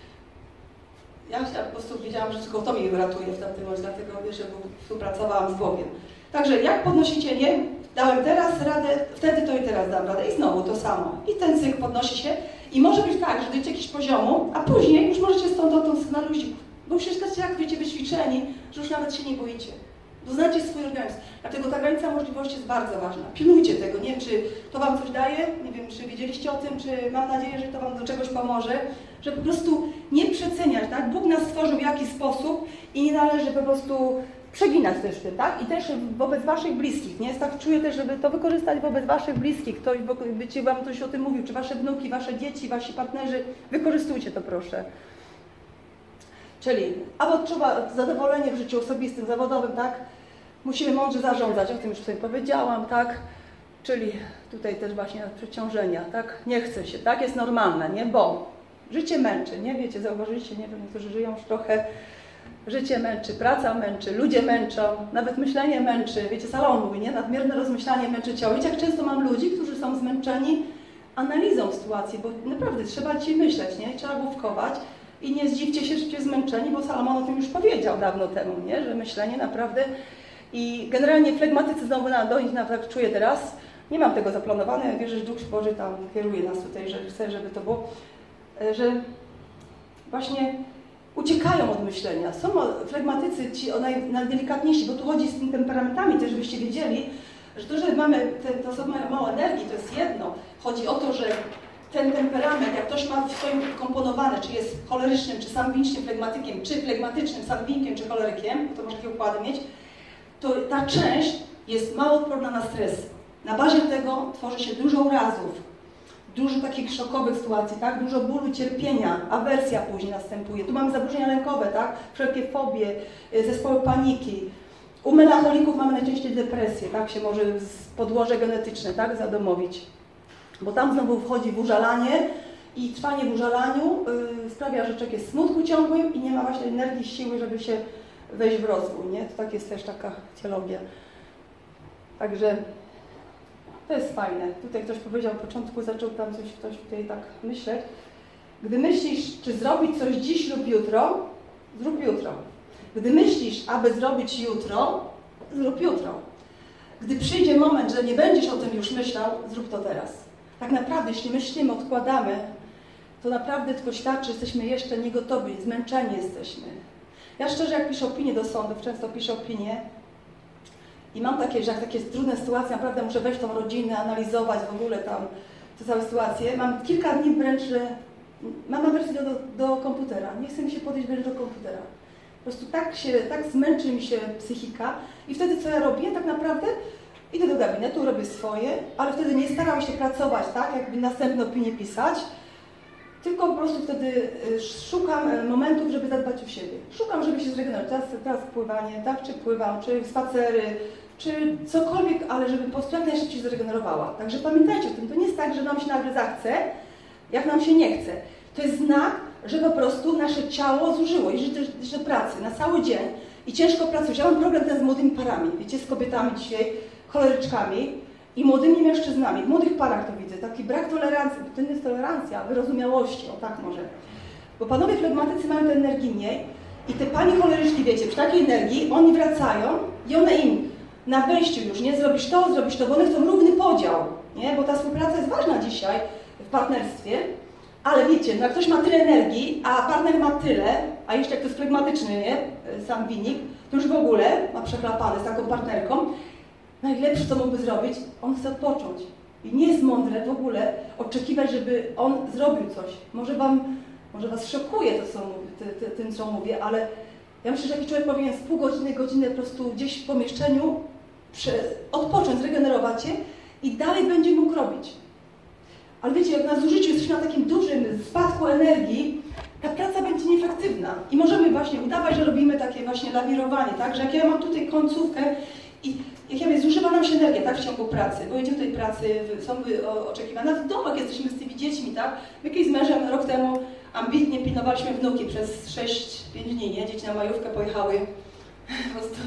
ja po prostu wiedziałam, że tylko to mnie uratuje w tamtym momencie, dlatego wiesz, że współpracowałam z Bogiem. Także jak podnosi cienie, dałem teraz radę, wtedy to i teraz dam radę i znowu to samo. I ten cykl podnosi się i może być tak, że dojdzie do jakiegoś poziomu, a później już możecie stąd dotąd scenariusz, bo już jesteście, jak wiecie, wyćwiczeni, że już nawet się nie boicie. Doznacie swój organizm. Dlatego ta granica możliwości jest bardzo ważna. Pilnujcie tego. Nie wiem, czy to Wam coś daje, nie wiem, czy wiedzieliście o tym, czy mam nadzieję, że to Wam do czegoś pomoże, że po prostu nie przeceniać, tak? Bóg nas stworzył w jakiś sposób i nie należy po prostu przeginać też, tak? I też wobec Waszych bliskich, nie? Tak czuję też, żeby to wykorzystać wobec Waszych bliskich. Ktoś by Ci Wam coś o tym mówił, czy Wasze wnuki, Wasze dzieci, Wasi partnerzy. Wykorzystujcie to, proszę. Czyli albo trzeba zadowolenie w życiu osobistym, zawodowym, tak? Musimy mądrze zarządzać, o tym już sobie powiedziałam, tak? Czyli tutaj też właśnie przeciążenia, tak? Nie chce się, tak? Jest normalne, nie? Bo życie męczy, nie? Wiecie, zauważyliście, nie wiem, niektórzy żyją już trochę. Życie męczy, praca męczy, ludzie męczą, nawet myślenie męczy. Wiecie, Salomon mówi, nie? Nadmierne rozmyślanie męczy ciało. Wiecie, jak często mam ludzi, którzy są zmęczeni analizą sytuacji, bo naprawdę trzeba dzisiaj myśleć, nie? Trzeba główkować. I nie zdziwcie się, że jesteście zmęczeni, bo Salomon o tym już powiedział dawno temu, nie? Że myślenie naprawdę... I generalnie flegmatycy znowu do nich tak czuję teraz. Nie mam tego zaplanowane, ja wierzę, że Duch Boży tam kieruje nas tutaj, że chcę, żeby to było, że właśnie uciekają od myślenia. Są flegmatycy ci najdelikatniejsi, bo tu chodzi z tymi temperamentami też, żebyście wiedzieli, że to, że mamy te osoby mają mało energii, to jest jedno. Chodzi o to, że ten temperament, jak ktoś ma w swoim komponowany, czy jest cholerycznym, czy sangwinicznym flegmatykiem, czy flegmatycznym sangwinikiem, czy cholerykiem, to może takie układy mieć, to ta część jest mało odporna na stres. Na bazie tego tworzy się dużo urazów, dużo takich szokowych sytuacji, tak? Dużo bólu, cierpienia, awersja później następuje. Tu mamy zaburzenia lękowe, tak? Wszelkie fobie, zespoły paniki. U melancholików mamy najczęściej depresję, tak? Się może podłoże genetyczne, tak? Zadomowić. Bo tam znowu wchodzi w użalanie i trwanie w użalaniu sprawia, że człowiek jest w smutku ciągłym i nie ma właśnie energii, siły, żeby się wejść w rozwój, nie? To tak jest też taka teologia. Także to jest fajne. Tutaj ktoś powiedział na początku, zaczął tam ktoś tutaj tak myśleć. Gdy myślisz, czy zrobić coś dziś lub jutro, zrób jutro. Gdy myślisz, aby zrobić jutro, zrób jutro. Gdy przyjdzie moment, że nie będziesz o tym już myślał, zrób to teraz. Tak naprawdę, jeśli myślimy, odkładamy, to naprawdę tylko świadczy, że jesteśmy jeszcze nie gotowi, zmęczeni jesteśmy. Ja szczerze, jak piszę opinie do sądów, często piszę opinie i mam takie, że jak takie trudne sytuacje, naprawdę muszę wejść w tą rodzinę, analizować w ogóle tam te całe sytuacje. Mam kilka dni wręcz, że mam wersję do komputera. Nie chce mi się podejść wręcz do komputera. Po prostu tak zmęczy mi się psychika i wtedy co ja robię? Tak naprawdę idę do gabinetu, robię swoje, ale wtedy nie staram się pracować, tak, jakby następne opinie pisać, tylko po prostu wtedy szukam momentów, żeby zadbać o siebie. Szukam, żeby się zregenerować. Teraz pływanie, tak, czy pływam, czy spacery, czy cokolwiek, ale żeby po prostu jak najszybciej zregenerowała. Także pamiętajcie o tym, to nie jest tak, że nam się nagle zachce, jak nam się nie chce. To jest znak, że po prostu nasze ciało zużyło i że pracy na cały dzień i ciężko pracujesz. Ja mam problem ten z młodymi parami, wiecie, z kobietami dzisiaj, choleryczkami i młodymi mężczyznami. W młodych parach to widzę, taki brak tolerancji, to nie jest tolerancja, wyrozumiałości, o tak może. Bo panowie flegmatycy mają tej energii mniej i te panie choleryczki, wiecie, przy takiej energii oni wracają i one im na wejściu już, nie, zrobisz to, bo one chcą równy podział, nie, bo ta współpraca jest ważna dzisiaj w partnerstwie, ale wiecie, no jak ktoś ma tyle energii, a partner ma tyle, a jeszcze jak to jest flegmatyczny, nie, sam winnik, to już w ogóle ma przeklapane z taką partnerką, najlepsze, co mógłby zrobić, on chce odpocząć. I nie jest mądre w ogóle oczekiwać, żeby on zrobił coś. Może was szokuje to, co mówię, tym, co mówię, ale ja myślę, że taki człowiek powinien z pół godziny, godzinę po prostu gdzieś w pomieszczeniu odpocząć, zregenerować się i dalej będzie mógł robić. Ale wiecie, jak na zużyciu jesteśmy na takim dużym spadku energii, ta praca będzie nieefektywna. I możemy właśnie udawać, że robimy takie właśnie lawirowanie, tak? Że jak ja mam tutaj końcówkę i jak ja mówię, zużywa nam się energia, tak, w ciągu pracy, bo idziemy do tej pracy, są oczekiwania. Nawet w domach jesteśmy z tymi dziećmi, tak? My kiedyś z mężem rok temu ambitnie pilnowaliśmy wnuki przez 6-5 dni, nie? Dzieci na majówkę pojechały. Po prostu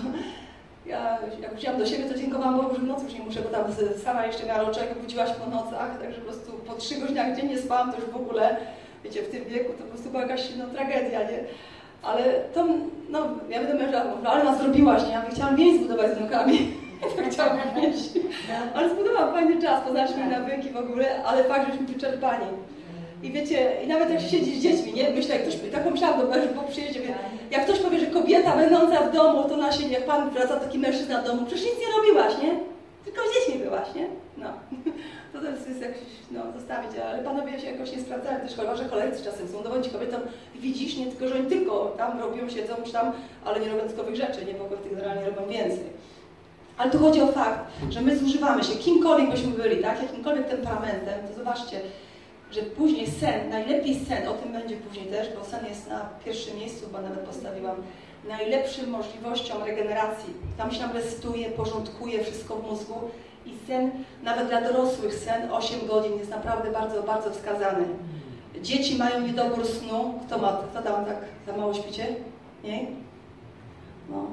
ja jak wziąłam do siebie, to dziękowałam Bogu, że w nocy już nie muszę, bo tam sama jeszcze miała roczek, budziła się po nocach, także po prostu po 3 godzinach dziennie spałam, to już w ogóle, wiecie, w tym wieku to po prostu była jakaś tragedia, nie? Ale to, no, ja będę męża, ale nas zrobiłaś, nie? Ja chciałam więź zbudować z wnukami. Tak chciałam więź. Ale zbudowałam fajny czas, poznaliśmy nawyki w ogóle, ale fakt, żeśmy wyczerpani. I wiecie, i nawet jak się siedzi z dziećmi, nie? Myślę, jak ktoś, taką myślałam do męża po przyjeździe, jak ktoś powie, że kobieta będąca w domu, to na siebie, jak pan wraca taki mężczyzna w domu, przecież nic nie robiłaś, nie? Tylko z dziećmi byłaś, nie? No. To jest jakoś, no, zostawić, ale panowie się jakoś nie sprawdzają, też chyba, że cholerycy czasem są, dowodzi kobietom, widzisz, nie tylko, że oni tylko tam robią, siedzą, czy tam, ale nie robią dodatkowych rzeczy, nie, bo tych generalnie robią więcej. Ale tu chodzi o fakt, że my zużywamy się, kimkolwiek byśmy byli, tak, jakimkolwiek temperamentem, to zobaczcie, że później sen, najlepiej sen, o tym będzie później też, bo sen jest na pierwszym miejscu, bo nawet postawiłam, najlepszym możliwością regeneracji. Tam się nam resetuje, porządkuje wszystko w mózgu i sen, nawet dla dorosłych sen 8 godzin jest naprawdę bardzo, bardzo wskazany. Dzieci mają niedobór snu. Kto tam tak za mało śpicie? Nie? No.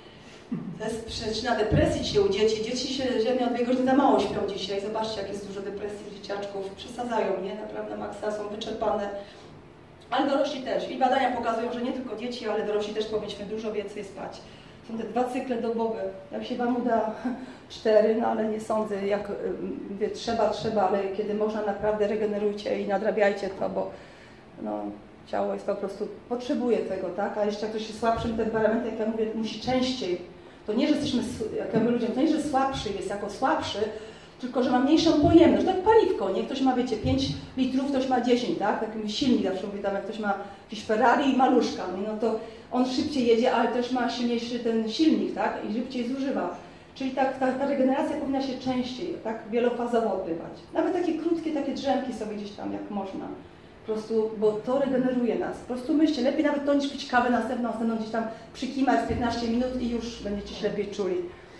To jest przyczyna depresji dzisiaj u dzieci. Dzieci się o 2 godziny za mało śpią dzisiaj. Zobaczcie, jak jest dużo depresji u dzieciaczków. Przesadzają, nie? Naprawdę maksa, są wyczerpane. Ale dorośli też. I badania pokazują, że nie tylko dzieci, ale dorośli też powinniśmy dużo więcej spać. Są te 2 cykle dobowe. Jak się Wam uda 4, no ale nie sądzę, jak mówię, trzeba, ale kiedy można, naprawdę regenerujcie i nadrabiajcie to, bo no, ciało jest po prostu, potrzebuje tego, tak? A jeszcze jak ktoś jest słabszym temperamentem, jak ja mówię, musi częściej. To nie, że jesteśmy, jak ja mówię ludziom, to nie, że słabszy jest jako słabszy, tylko że ma mniejszą pojemność. Tak paliwko, nie? Ktoś ma, wiecie, 5 litrów, ktoś ma 10, tak? Taki silnik zawsze mówię, tam jak ktoś ma jakiś Ferrari i maluszka, no to on szybciej jedzie, ale też ma silniejszy ten silnik, tak? I szybciej zużywa. Czyli tak, ta regeneracja powinna się częściej, tak? Wielofazowo odbywać. Nawet takie krótkie, takie drzemki sobie gdzieś tam, jak można. Po prostu, bo to regeneruje nas. Po prostu myślcie, lepiej nawet to niż pić kawę następną gdzieś tam przykimać 15 minut i już będziecie się lepiej czuli.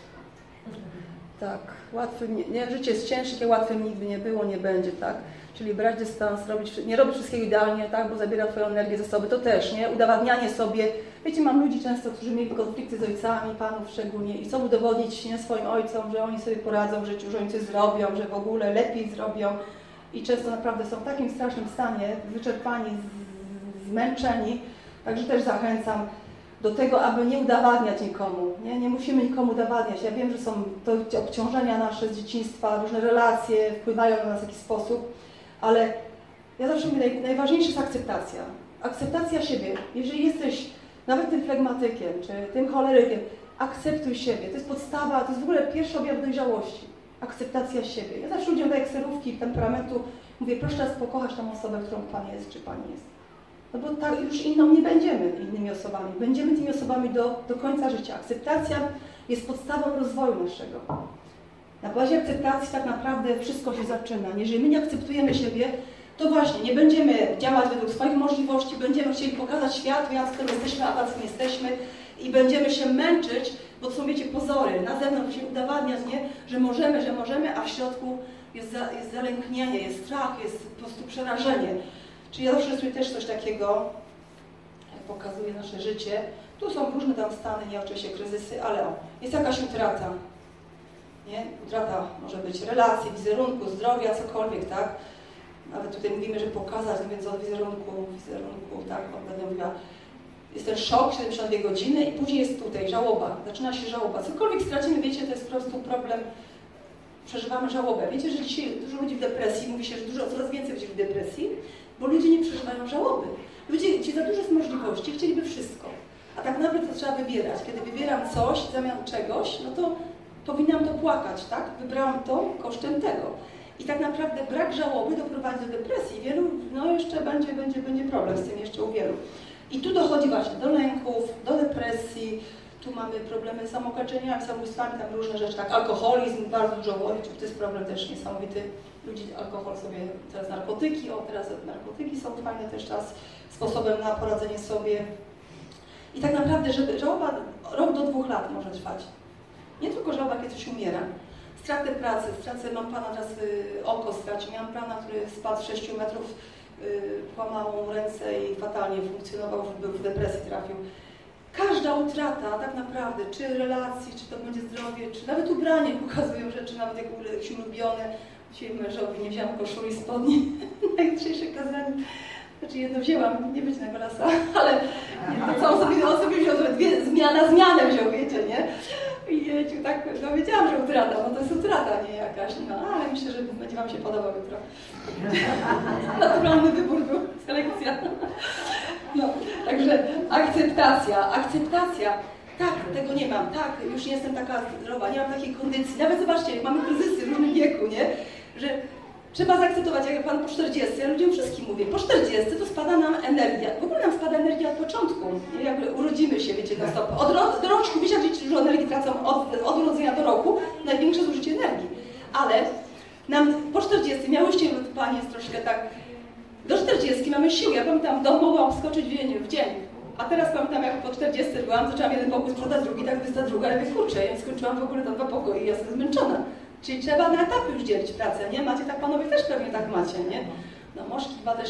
Tak, łatwym, nie, życie jest ciężkie, łatwym nigdy nie było, nie będzie, tak? Czyli brać dystans, nie robić wszystkiego idealnie, tak? Bo zabiera Twoją energię, zasoby, to też, nie? Udowadnianie sobie. Wiecie, mam ludzi często, którzy mieli konflikty z ojcami, panów szczególnie i chcą udowodnić, nie, swoim ojcom, że oni sobie poradzą w życiu, że oni coś zrobią, że w ogóle lepiej zrobią. I często naprawdę są w takim strasznym stanie, wyczerpani, zmęczeni, także też zachęcam do tego, aby nie udowadniać nikomu. Nie musimy nikomu udowadniać. Ja wiem, że są to obciążenia nasze z dzieciństwa, różne relacje wpływają na nas w jakiś sposób, ale Ja zawsze mówię, najważniejsza jest akceptacja. Akceptacja siebie. Jeżeli jesteś nawet tym flegmatykiem, czy tym cholerykiem, akceptuj siebie. To jest podstawa, to jest w ogóle pierwszy objaw dojrzałości. Akceptacja siebie. Ja zawsze ludziom daję kserówki temperamentu, mówię, proszę teraz pokochać tą osobę, którą Pan jest, czy Pani jest. No bo tak już inną nie będziemy innymi osobami. Będziemy tymi osobami do końca życia. Akceptacja jest podstawą rozwoju naszego. Na bazie akceptacji tak naprawdę wszystko się zaczyna. Jeżeli my nie akceptujemy siebie, to właśnie nie będziemy działać według swoich możliwości, będziemy chcieli pokazać światu, jacy jesteśmy, a tacy nie jesteśmy i będziemy się męczyć, bo to są, wiecie, pozory. Na zewnątrz się udowadniać, nie, że możemy, a w środku jest zalęknienie, jest strach, jest po prostu przerażenie. Czyli ja zawsze rysuję też coś takiego, jak pokazuje nasze życie. Tu są różne tam stany, nie oczywiście kryzysy, ale jest jakaś utrata. Nie? Utrata może być relacji, wizerunku, zdrowia, cokolwiek, tak? Nawet tutaj mówimy, że pokazać, no więc od wizerunku, tak, będę mówiła, jest ten szok, 72 godziny i później jest tutaj żałoba, zaczyna się żałoba. Cokolwiek stracimy, wiecie, to jest po prostu problem, przeżywamy żałobę. Wiecie, że dzisiaj dużo ludzi w depresji, mówi się, że coraz więcej ludzi w depresji, bo ludzie nie przeżywają żałoby. Ludzie, gdzie za dużo jest możliwości, chcieliby wszystko. A tak naprawdę to trzeba wybierać. Kiedy wybieram coś w zamian czegoś, no to powinnam to płakać, tak? Wybrałam to kosztem tego. I tak naprawdę brak żałoby doprowadzi do depresji. Wielu, no jeszcze będzie problem z tym jeszcze u wielu. I tu dochodzi właśnie do lęków, do depresji, tu mamy problemy z samokaczeniami, samobójstwami, tam różne rzeczy, tak, alkoholizm, bardzo dużo woli, to jest problem też niesamowity. Ludzi alkohol sobie, teraz narkotyki, teraz narkotyki są fajne też czas, sposobem na poradzenie sobie. I tak naprawdę, żeby żałoba rok do 2 lat może trwać. Nie tylko żałoba, kiedy coś umiera. Stratę pracy, mam pana teraz oko stracił, miałam pana, który spadł z 6 metrów, połamał ręce i fatalnie funkcjonował, był w depresji, trafił. Każda utrata tak naprawdę, czy relacji, czy to będzie zdrowie, czy nawet ubranie pokazują rzeczy, nawet jak jakieś ulubione. Dzisiaj mężowi nie wzięłam koszuli, spodni na jutrzejsze kazanie. Znaczy jedno wzięłam, nie być na golasa, ale nie, to co on sobie wziął, zmianę wziął, wiecie, nie? I tak, no wiedziałam, że utrata, bo to jest utrata, nie jakaś, no ale myślę, że będzie wam się podobał jutro. Naturalny wybór był, selekcja. No, także akceptacja, tak, tego nie mam, tak, już nie jestem taka zdrowa, nie mam takiej kondycji, nawet zobaczcie, mamy kryzysy w różnym wieku, nie? Że trzeba zaakceptować, jak pan po 40, ja ludziom wszystkim mówię, po 40 to spada nam energia. W ogóle nam spada energia od początku. Jakby urodzimy się, wiecie, na stop. Do roczku, wiecie, jak dużo energii tracą od urodzenia do roku, największe zużycie energii. Ale nam po 40, miałyście, pani jest troszkę tak, do 40 mamy siłę. Ja pamiętam, dom mogłam wskoczyć w dzień. A teraz pamiętam, jak po 40 byłam, zaczęłam jeden pokój sprzedać, drugi, tak wysta druga, ale kurczę, ja skończyłam w ogóle tam 2 pokoje i ja jestem zmęczona. Czyli trzeba na etapy już dzielić pracę, nie? Macie tak, panowie też pewnie tak macie, nie? No Moszki chyba też.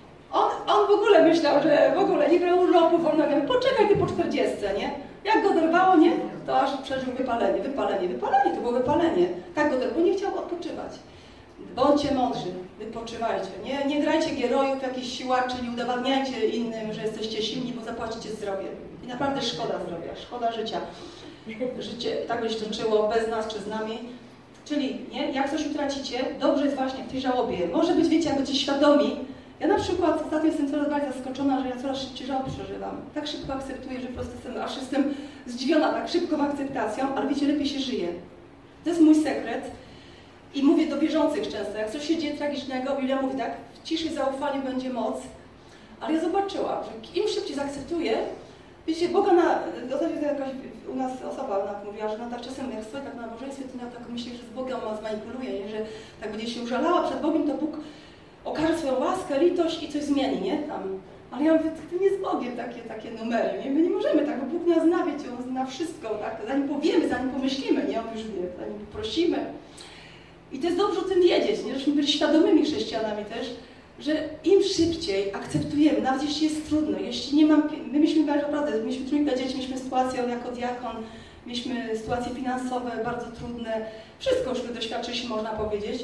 On w ogóle myślał, że w ogóle nie brał urlopu wolnego. Poczekaj ty po 40, nie? Jak go dorwało, nie? To aż przeżył wypalenie, to było wypalenie. Tak go dorwało, nie chciał odpoczywać. Bądźcie mądrzy, wypoczywajcie. Nie grajcie gierojów, jakichś siłaczy, nie udowadniajcie innym, że jesteście silni, bo zapłacicie zdrowie. I naprawdę szkoda zdrowia, szkoda życia. Życie tak by się toczyło bez nas czy z nami. Czyli nie, jak coś utracicie, dobrze jest właśnie w tej żałobie. Może być, wiecie, jak będziecie świadomi. Ja na przykład ostatnio jestem coraz bardziej zaskoczona, że ja coraz szybciej żałobę przeżywam. Tak szybko akceptuję, że po prostu jestem zdziwiona tak szybką akceptacją, ale wiecie, lepiej się żyje. To jest mój sekret. I mówię do wierzących często, jak coś się dzieje tragicznego, Biblia mówi tak, w ciszy zaufaniu będzie moc. Ale ja zobaczyłam, że im szybciej zaakceptuję, wiecie, Boga ostatnio jakaś u nas osoba mówiła, że tak czasem jak stoi tak na nabożeństwie, to ja tak myślę, że z Bogiem zmanipuluje, nie? Że tak będzie się użalała przed Bogiem, to Bóg okaże swoją łaskę, litość i coś zmieni, nie? Tam. Ale ja mówię, to nie z Bogiem takie numery, nie? My nie możemy tak, bo Bóg nas zna, wiecie, On zna wszystko, tak? Zanim powiemy, zanim pomyślimy, nie? On już wie, zanim poprosimy. I to jest dobrze o tym wiedzieć, nie? Żebyśmy byli świadomymi chrześcijanami też, że im szybciej akceptujemy, nawet jeśli jest trudno, jeśli nie mam, my mieliśmy naprawdę, mieliśmy 3 dzieci, mieliśmy sytuację jako diakon, mieliśmy sytuacje finansowe bardzo trudne, wszystko już doświadczyliśmy, można powiedzieć.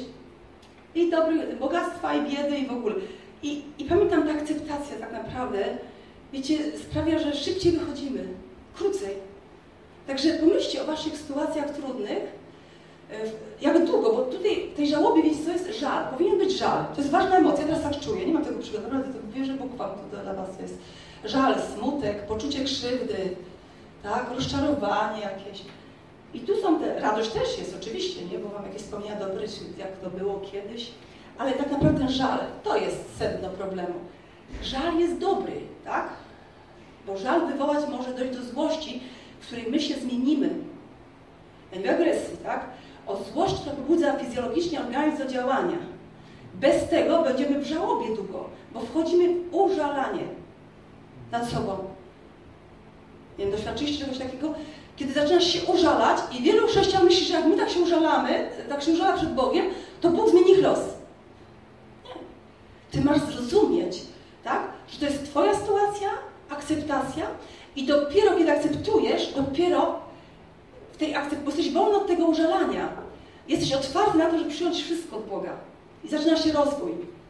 I bogactwa, i biedy, i w ogóle. I pamiętam, ta akceptacja tak naprawdę, wiecie, sprawia, że szybciej wychodzimy, krócej. Także pomyślcie o waszych sytuacjach trudnych, Jak długo, bo tutaj w tej żałobie, wiecie, co jest żal? Powinien być żal. To jest ważna emocja, ja teraz tak czuję, nie mam tego przygotowania, to wierzę, Bóg Wam to dla Was jest. Żal, smutek, poczucie krzywdy, tak, rozczarowanie jakieś. I tu są te, radość też jest oczywiście, nie, bo Wam jakieś wspomnienia dobre, jak to było kiedyś, ale tak naprawdę ten żal, to jest sedno problemu. Żal jest dobry, tak? Bo żal wywołać może dojść do złości, w której my się zmienimy. Nie agresji, tak? O złość, która pobudza fizjologicznie organizm do działania. Bez tego będziemy w żałobie długo, bo wchodzimy w użalanie nad sobą. Nie wiem, doświadczyliście czegoś takiego? Kiedy zaczynasz się użalać i wielu chrześcijan myśli, że jak my tak się użalamy, tak się użala przed Bogiem, to Bóg zmieni ich los. Nie. Ty masz zrozumieć, tak? Że to jest Twoja sytuacja, akceptacja i dopiero kiedy akceptujesz, dopiero w tej akceptacji, bo jesteś wolny od tego użalania. Jesteś otwarty na to, żeby przyjąć wszystko od Boga. I zaczyna się rozwój.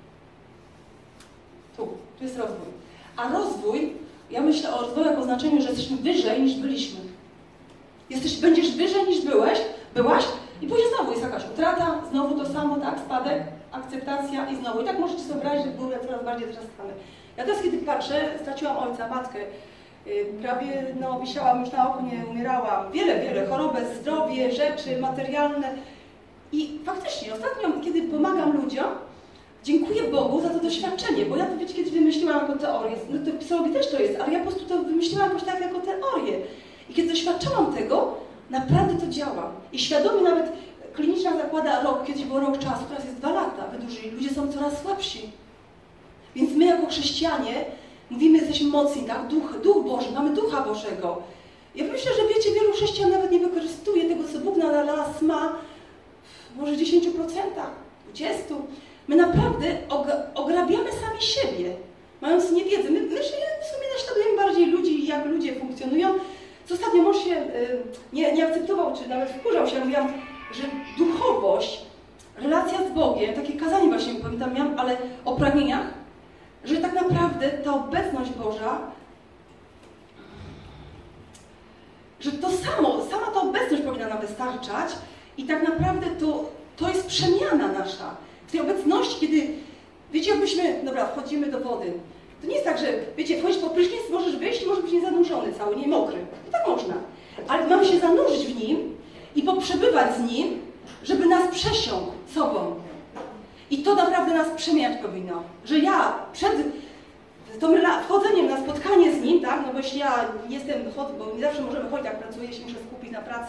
Tu jest rozwój. A rozwój, ja myślę o rozwoju jako znaczeniu, że jesteśmy wyżej niż byliśmy. Będziesz wyżej niż byłaś i później znowu jest jakaś utrata, znowu to samo, tak, spadek, akceptacja i znowu. I tak możecie sobie wyobrazić, że w górę coraz bardziej wzrastamy. Ja teraz, kiedy patrzę, straciłam ojca, matkę, prawie wisiałam już na oknie, umierałam. Wiele, chorobę, zdrowie, rzeczy materialne. I faktycznie, ostatnio, kiedy pomagam ludziom, dziękuję Bogu za to doświadczenie, bo ja to, wiecie, kiedyś wymyśliłam jako teorię, no to w psychologii też to jest, ale ja po prostu to wymyśliłam jakoś tak jako teorię. I kiedy doświadczałam tego, naprawdę to działa. I świadomie nawet kliniczna zakłada rok, kiedyś było rok czasu, teraz jest 2 lata, wydłużyli, ludzie są coraz słabsi. Więc my jako chrześcijanie mówimy, jesteśmy mocni, tak? Duch Boży, mamy Ducha Bożego. Ja myślę, że wiecie, wielu chrześcijan nawet nie wykorzystuje tego, co Bóg dla nas ma, może w 10%, 20%. My naprawdę ograbiamy sami siebie, mając niewiedzę. My żyjemy, w sumie naśladujemy bardziej ludzi, jak ludzie funkcjonują. Co ostatnio mąż się nie akceptował, czy nawet wkurzał się. Mówiłam, że duchowość, relacja z Bogiem, takie kazanie właśnie, pamiętam, miałam, ale o pragnieniach, że tak naprawdę ta obecność Boża, że to sama ta obecność powinna nam wystarczać i tak naprawdę to jest przemiana nasza. W tej obecności, kiedy, wiecie, jakbyśmy, dobra, wchodzimy do wody, to nie jest tak, że, wiecie, wchodzisz po prysznic, możesz wyjść i możesz być niezanurzony cały, nie mokry. I tak można. Ale mamy się zanurzyć w Nim i poprzebywać z Nim, żeby nas przesiąkł sobą. I to naprawdę nas przemieniać powinno. Że ja przed wchodzeniem na spotkanie z Nim, tak, no bo jeśli ja jestem, bo nie zawsze możemy chodzić, jak pracuję, się muszę skupić na pracy,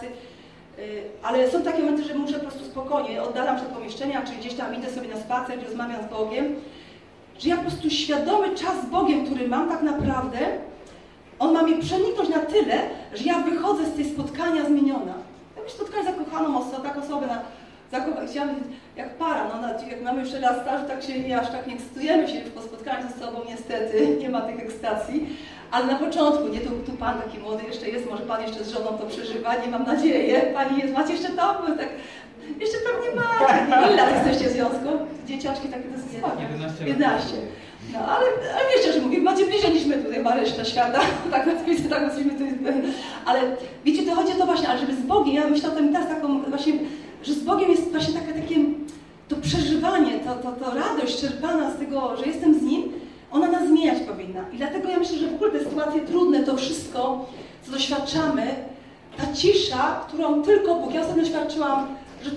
ale są takie momenty, że muszę po prostu spokojnie, oddalam się od pomieszczenia, czy gdzieś tam idę sobie na spacer, rozmawiam z Bogiem, że ja po prostu świadomy czas z Bogiem, który mam tak naprawdę, On ma mnie przeniknąć na tyle, że ja wychodzę z tej spotkania zmieniona. Jakbyś spotkanie zakochaną osobę, tak osobę chciałam jak para, no, jak mamy jeszcze raz staż, tak się aż tak nie ekscytujemy się po spotkaniu ze sobą, niestety, nie ma tych ekstacji, ale na początku, nie, tu Pan taki młody jeszcze jest, może Pan jeszcze z żoną to przeżywa, nie mam nadzieję, Pani jest, macie jeszcze to? Bo tak, jeszcze pewnie macie, ile lat jesteście w związku? Dzieciaczki takie dosyć słabe. 11. No, ale wiecie, że mówię, macie bliżej niż my tutaj, ma reszta świata, tak nazwijmy, to jest, ale wiecie, to chodzi o to właśnie, ale żeby z Bogiem, ja myślę o tym teraz taką właśnie, że z Bogiem jest właśnie takie to przeżywanie, to radość czerpana z tego, że jestem z Nim, ona nas zmieniać powinna. I dlatego ja myślę, że w ogóle te sytuacje trudne, to wszystko, co doświadczamy, ta cisza, którą tylko Bóg, ja ostatnio doświadczyłam, że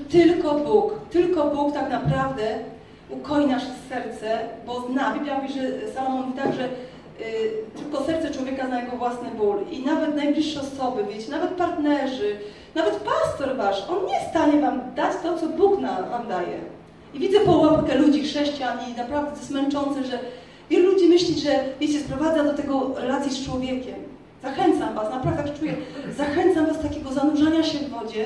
tylko Bóg tak naprawdę ukoi nasze serce, bo zna, Biblia mówi, że Salomon mówi tak, że tylko serce człowieka zna jego własny ból. I nawet najbliższe osoby, wiecie, nawet partnerzy, nawet pastor wasz, on nie jest w stanie wam dać to, co Bóg wam daje. I widzę połapkę ludzi, chrześcijan i naprawdę to jest męczące, że wielu ludzi myśli, że, wiecie, sprowadza do tego relacji z człowiekiem. Zachęcam was, naprawdę tak czuję, zachęcam was do takiego zanurzania się w wodzie,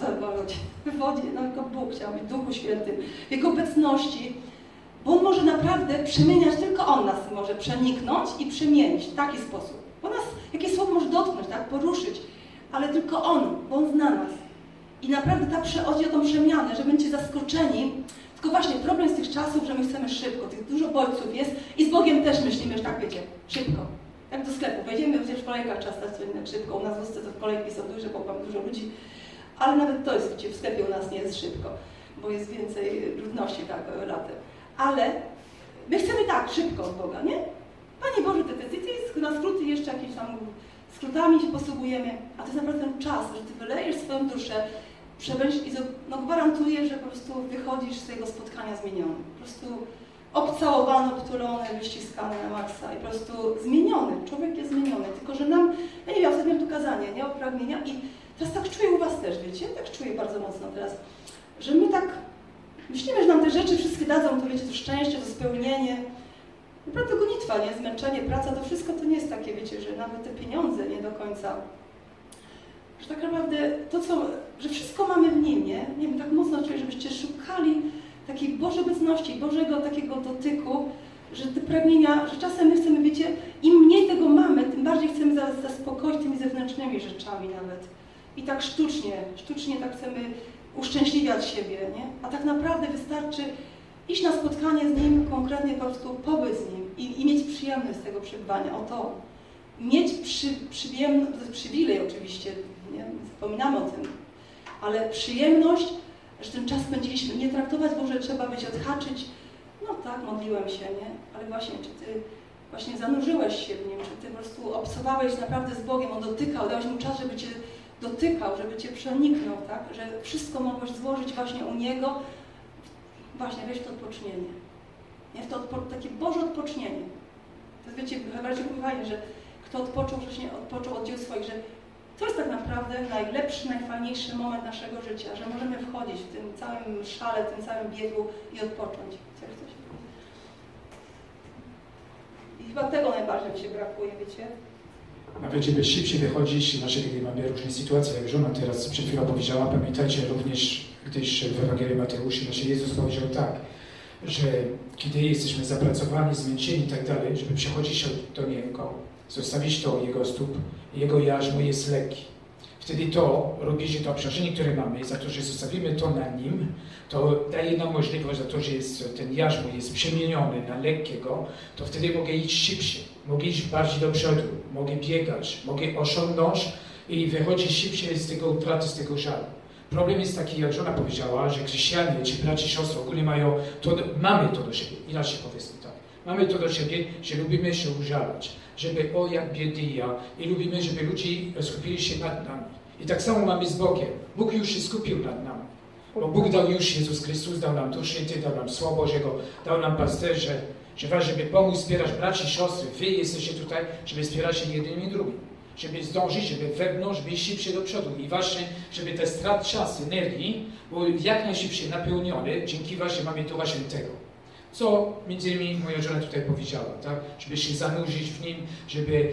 no tylko Bóg chciał być w Duchu Świętym, w Jego obecności, bo On może naprawdę przemieniać, tylko On nas może przeniknąć i przemienić w taki sposób. Bo nas jakieś słowo może dotknąć, tak, poruszyć, ale tylko On, bo On zna nas. I naprawdę chodzi o tą przemianę, że będziecie zaskoczeni. Tylko właśnie problem z tych czasów, że my chcemy szybko, tych dużo bodźców jest i z Bogiem też myślimy, że tak wiecie, szybko. Jak do sklepu, wejdziemy, przecież w kolejkach czas stać co innego szybko, u nas w Łódce to kolejki są duże, bo mamy dużo ludzi, ale nawet to jest, wiecie, w sklepie u nas nie jest szybko, bo jest więcej ludności tak latem. Ale my chcemy tak, szybko od Boga, nie? Panie Boże, na skróty jeszcze jakieś tam skrótami się posługujemy, a to jest naprawdę ten czas, że Ty wylejesz swoją duszę, przebędziesz i gwarantuję, że po prostu wychodzisz z tego spotkania zmieniony. Po prostu obcałowany, obtulony, wyściskany na maksa i po prostu zmieniony. Człowiek jest zmieniony. Tylko, że nam, ja nie wiem, ostatnio miałam tu kazanie, nie? O pragnienia i teraz tak czuję u Was też, wiecie? Tak czuję bardzo mocno teraz, że my tak myślimy, że nam te rzeczy wszystkie dadzą, to wiecie, to szczęście, to spełnienie. Naprawdę gonitwa, nie? Zmęczenie, praca, to wszystko to nie jest takie, wiecie, że nawet te pieniądze nie do końca. Że tak naprawdę to, że wszystko mamy w Nim, nie? Nie wiem, tak mocno czuję, żebyście szukali takiej Bożej obecności, Bożego takiego dotyku, że te pragnienia, że czasem my chcemy, wiecie, im mniej tego mamy, tym bardziej chcemy zaspokoić tymi zewnętrznymi rzeczami nawet. I tak sztucznie tak chcemy uszczęśliwiać siebie, nie? A tak naprawdę wystarczy iść na spotkanie z Nim, konkretnie po prostu pobyć z Nim i mieć przyjemność z tego przebywania. O to. Mieć przywilej oczywiście, nie zapominamy o tym, ale przyjemność, że ten czas spędziliśmy. Nie traktować go, że trzeba będzie odhaczyć. No tak, modliłem się, nie? Ale właśnie, czy Ty właśnie zanurzyłeś się w Nim, czy Ty po prostu obcowałeś naprawdę z Bogiem, On dotykał, dałeś Mu czas, żeby Cię dotykał, żeby Cię przeniknął, tak? Że wszystko mogłeś złożyć właśnie u Niego, właśnie wejść w to odpocznienie. Nie? W to takie Boże odpocznienie. To jest, wiecie, bardziej pływanie, że kto odpoczął, wcześniej odpoczął od dzieł swoich, że to jest tak naprawdę najlepszy, najfajniejszy moment naszego życia, że możemy wchodzić w tym całym szale, w tym całym biegu i odpocząć. Chcesz coś? I chyba tego najbardziej mi się brakuje, wiecie? Nawet żeby szybciej wychodzić, znaczy kiedy mamy różne sytuacje, jak żona teraz przed chwilą powiedziała, pamiętajcie również, gdyż w Ewangelii Mateusza, znaczy Jezus powiedział tak, że kiedy jesteśmy zapracowani, zmęczeni i tak dalej, żeby przechodzić do Niego, zostawić to Jego stóp, Jego jarzmo jest lekki. Wtedy to robi, że to obciążenie, które mamy, za to, że zostawimy to na Nim, to daje nam możliwość, za to, że ten jarzmo jest przemieniony na lekkiego, to wtedy mogę iść szybciej, mogę iść bardziej do przodu, mogę biegać, mogę osiągnąć i wychodzić szybciej z tego utraty, z tego żalu. Problem jest taki, jak żona powiedziała, że chrześcijanie, czy bracia i siostry ogólnie mamy to do siebie, inaczej powiedzmy tak, mamy to do siebie, że lubimy się użalać, żeby o jak biedny ja i lubimy, żeby ludzie skupili się nad nami. I tak samo mamy z Bogiem. Bóg już się skupił nad nami. Bo Bóg dał już, Jezus Chrystus dał nam Duch Święty, dał nam Słowo Bożego, dał nam pasterze, żeby pomóc wspierać braci i siostry. Wy jesteście tutaj, żeby wspierać się jednym i drugim. Żeby zdążyć, żeby wewnątrz być szybciej do przodu. I właśnie, żeby ten strat czasu, energii był jak najszybciej napełniony, dzięki właśnie mamy Ducha Świętego. Co między innymi moja żona tutaj powiedziała, tak? Żeby się zanurzyć w Nim, żeby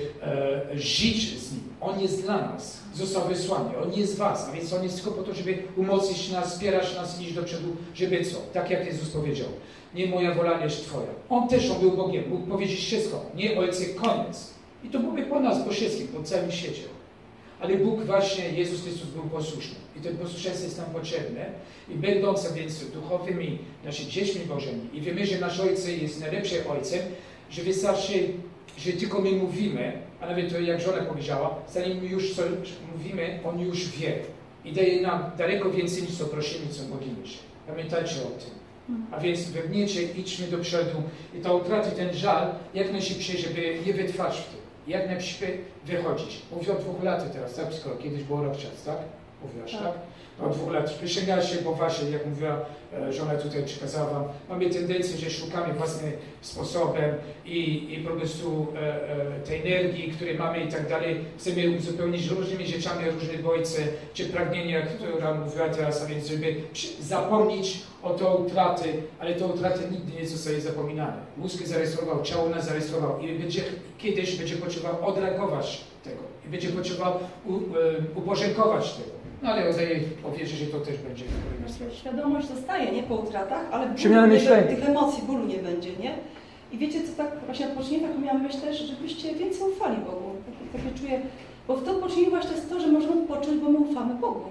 żyć z Nim. On jest dla nas, został wysłany, On jest was, a więc On jest tylko po to, żeby umocnić nas, wspierać nas, iść do przodu, żeby co? Tak jak Jezus powiedział, nie moja wola, lecz Twoja. On też był Bogiem, mógł powiedzieć wszystko, nie Ojcze, koniec. I to byłby po nas, po wszystkim, po całym świecie. Ale Bóg właśnie, Jezus Chrystus był posłuszny. I to posłuszeństwo jest nam potrzebne. I będąc więc duchowymi, dziećmi Bożymi, i wiemy, że nasz Ojciec jest najlepszym Ojcem, że wystarczy, że tylko my mówimy, a nawet to jak żona powiedziała, zanim już coś mówimy, On już wie. I daje nam daleko więcej niż co prosimy, co modlimy się. Pamiętajcie o tym. A więc wewnętrznie idźmy do przodu i ta utrata, ten żal, jak najszybciej, żeby nie wytrwać w tym. Jak najszybciej wychodzić. Mówię o 2 latach teraz, tak? Skoro kiedyś było rok czas, tak? Mówiłaś, tak? No, od 2 lat. Przysięgała się, bo właśnie, jak mówiła żona tutaj przekazała wam, mamy tendencję, że szukamy własnym sposobem i po prostu tej energii, które mamy i tak dalej, chcemy uzupełnić różnymi rzeczami, różne bodźce, czy pragnienia, która mówiła teraz, a więc żeby zapomnieć o to utraty, ale to utraty nigdy nie zostaje zapominane. Mózg zarejestrował, ciało nas zarejestrował i kiedyś będzie potrzebował odreagować tego i będzie potrzebował uporządkować tego. No ale oddaję powierzę, że to też będzie. Świadomość zostaje, nie po utratach, ale tych emocji, bólu nie będzie, nie? I wiecie co, tak właśnie odpocznienie, taką miałam myśl też, żebyście więcej ufali Bogu. Takie czuję, bo w to odpocznienie właśnie jest to, że możemy odpocząć, bo my ufamy Bogu.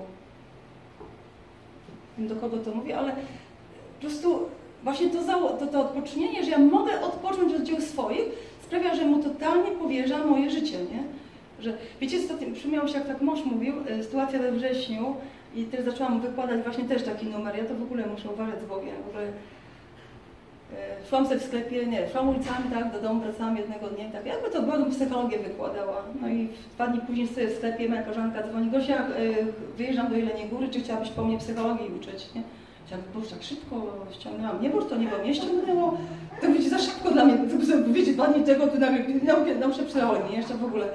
Nie wiem do kogo to mówię, ale po prostu właśnie to odpocznienie, że ja mogę odpocząć od dzieł swoich, sprawia, że Mu totalnie powierzam moje życie, nie? Że, wiecie, przypomniało się, jak tak mąż mówił, sytuacja we wrześniu, I też zaczęłam wykładać właśnie też taki numer. Ja to w ogóle muszę uważać z Bogiem. W ogóle szłam sobie w sklepie, szłam ulicami, tak, do domu wracałam jednego dnia i tak, jakby to byłabym psychologię wykładała. No i 2 dni później stoję w sklepie, moja koleżanka dzwoni, Gosia, wyjeżdżam do Jeleniej Góry, czy chciałabyś po mnie psychologii uczyć, nie? Chciałam, bo już tak szybko ściągnęłam, nie, bo to niebo mnie ściągnęło, to będzie za szybko dla mnie, wiecie, 2 dni tego, to nauczę psychologii, jeszcze w ogóle.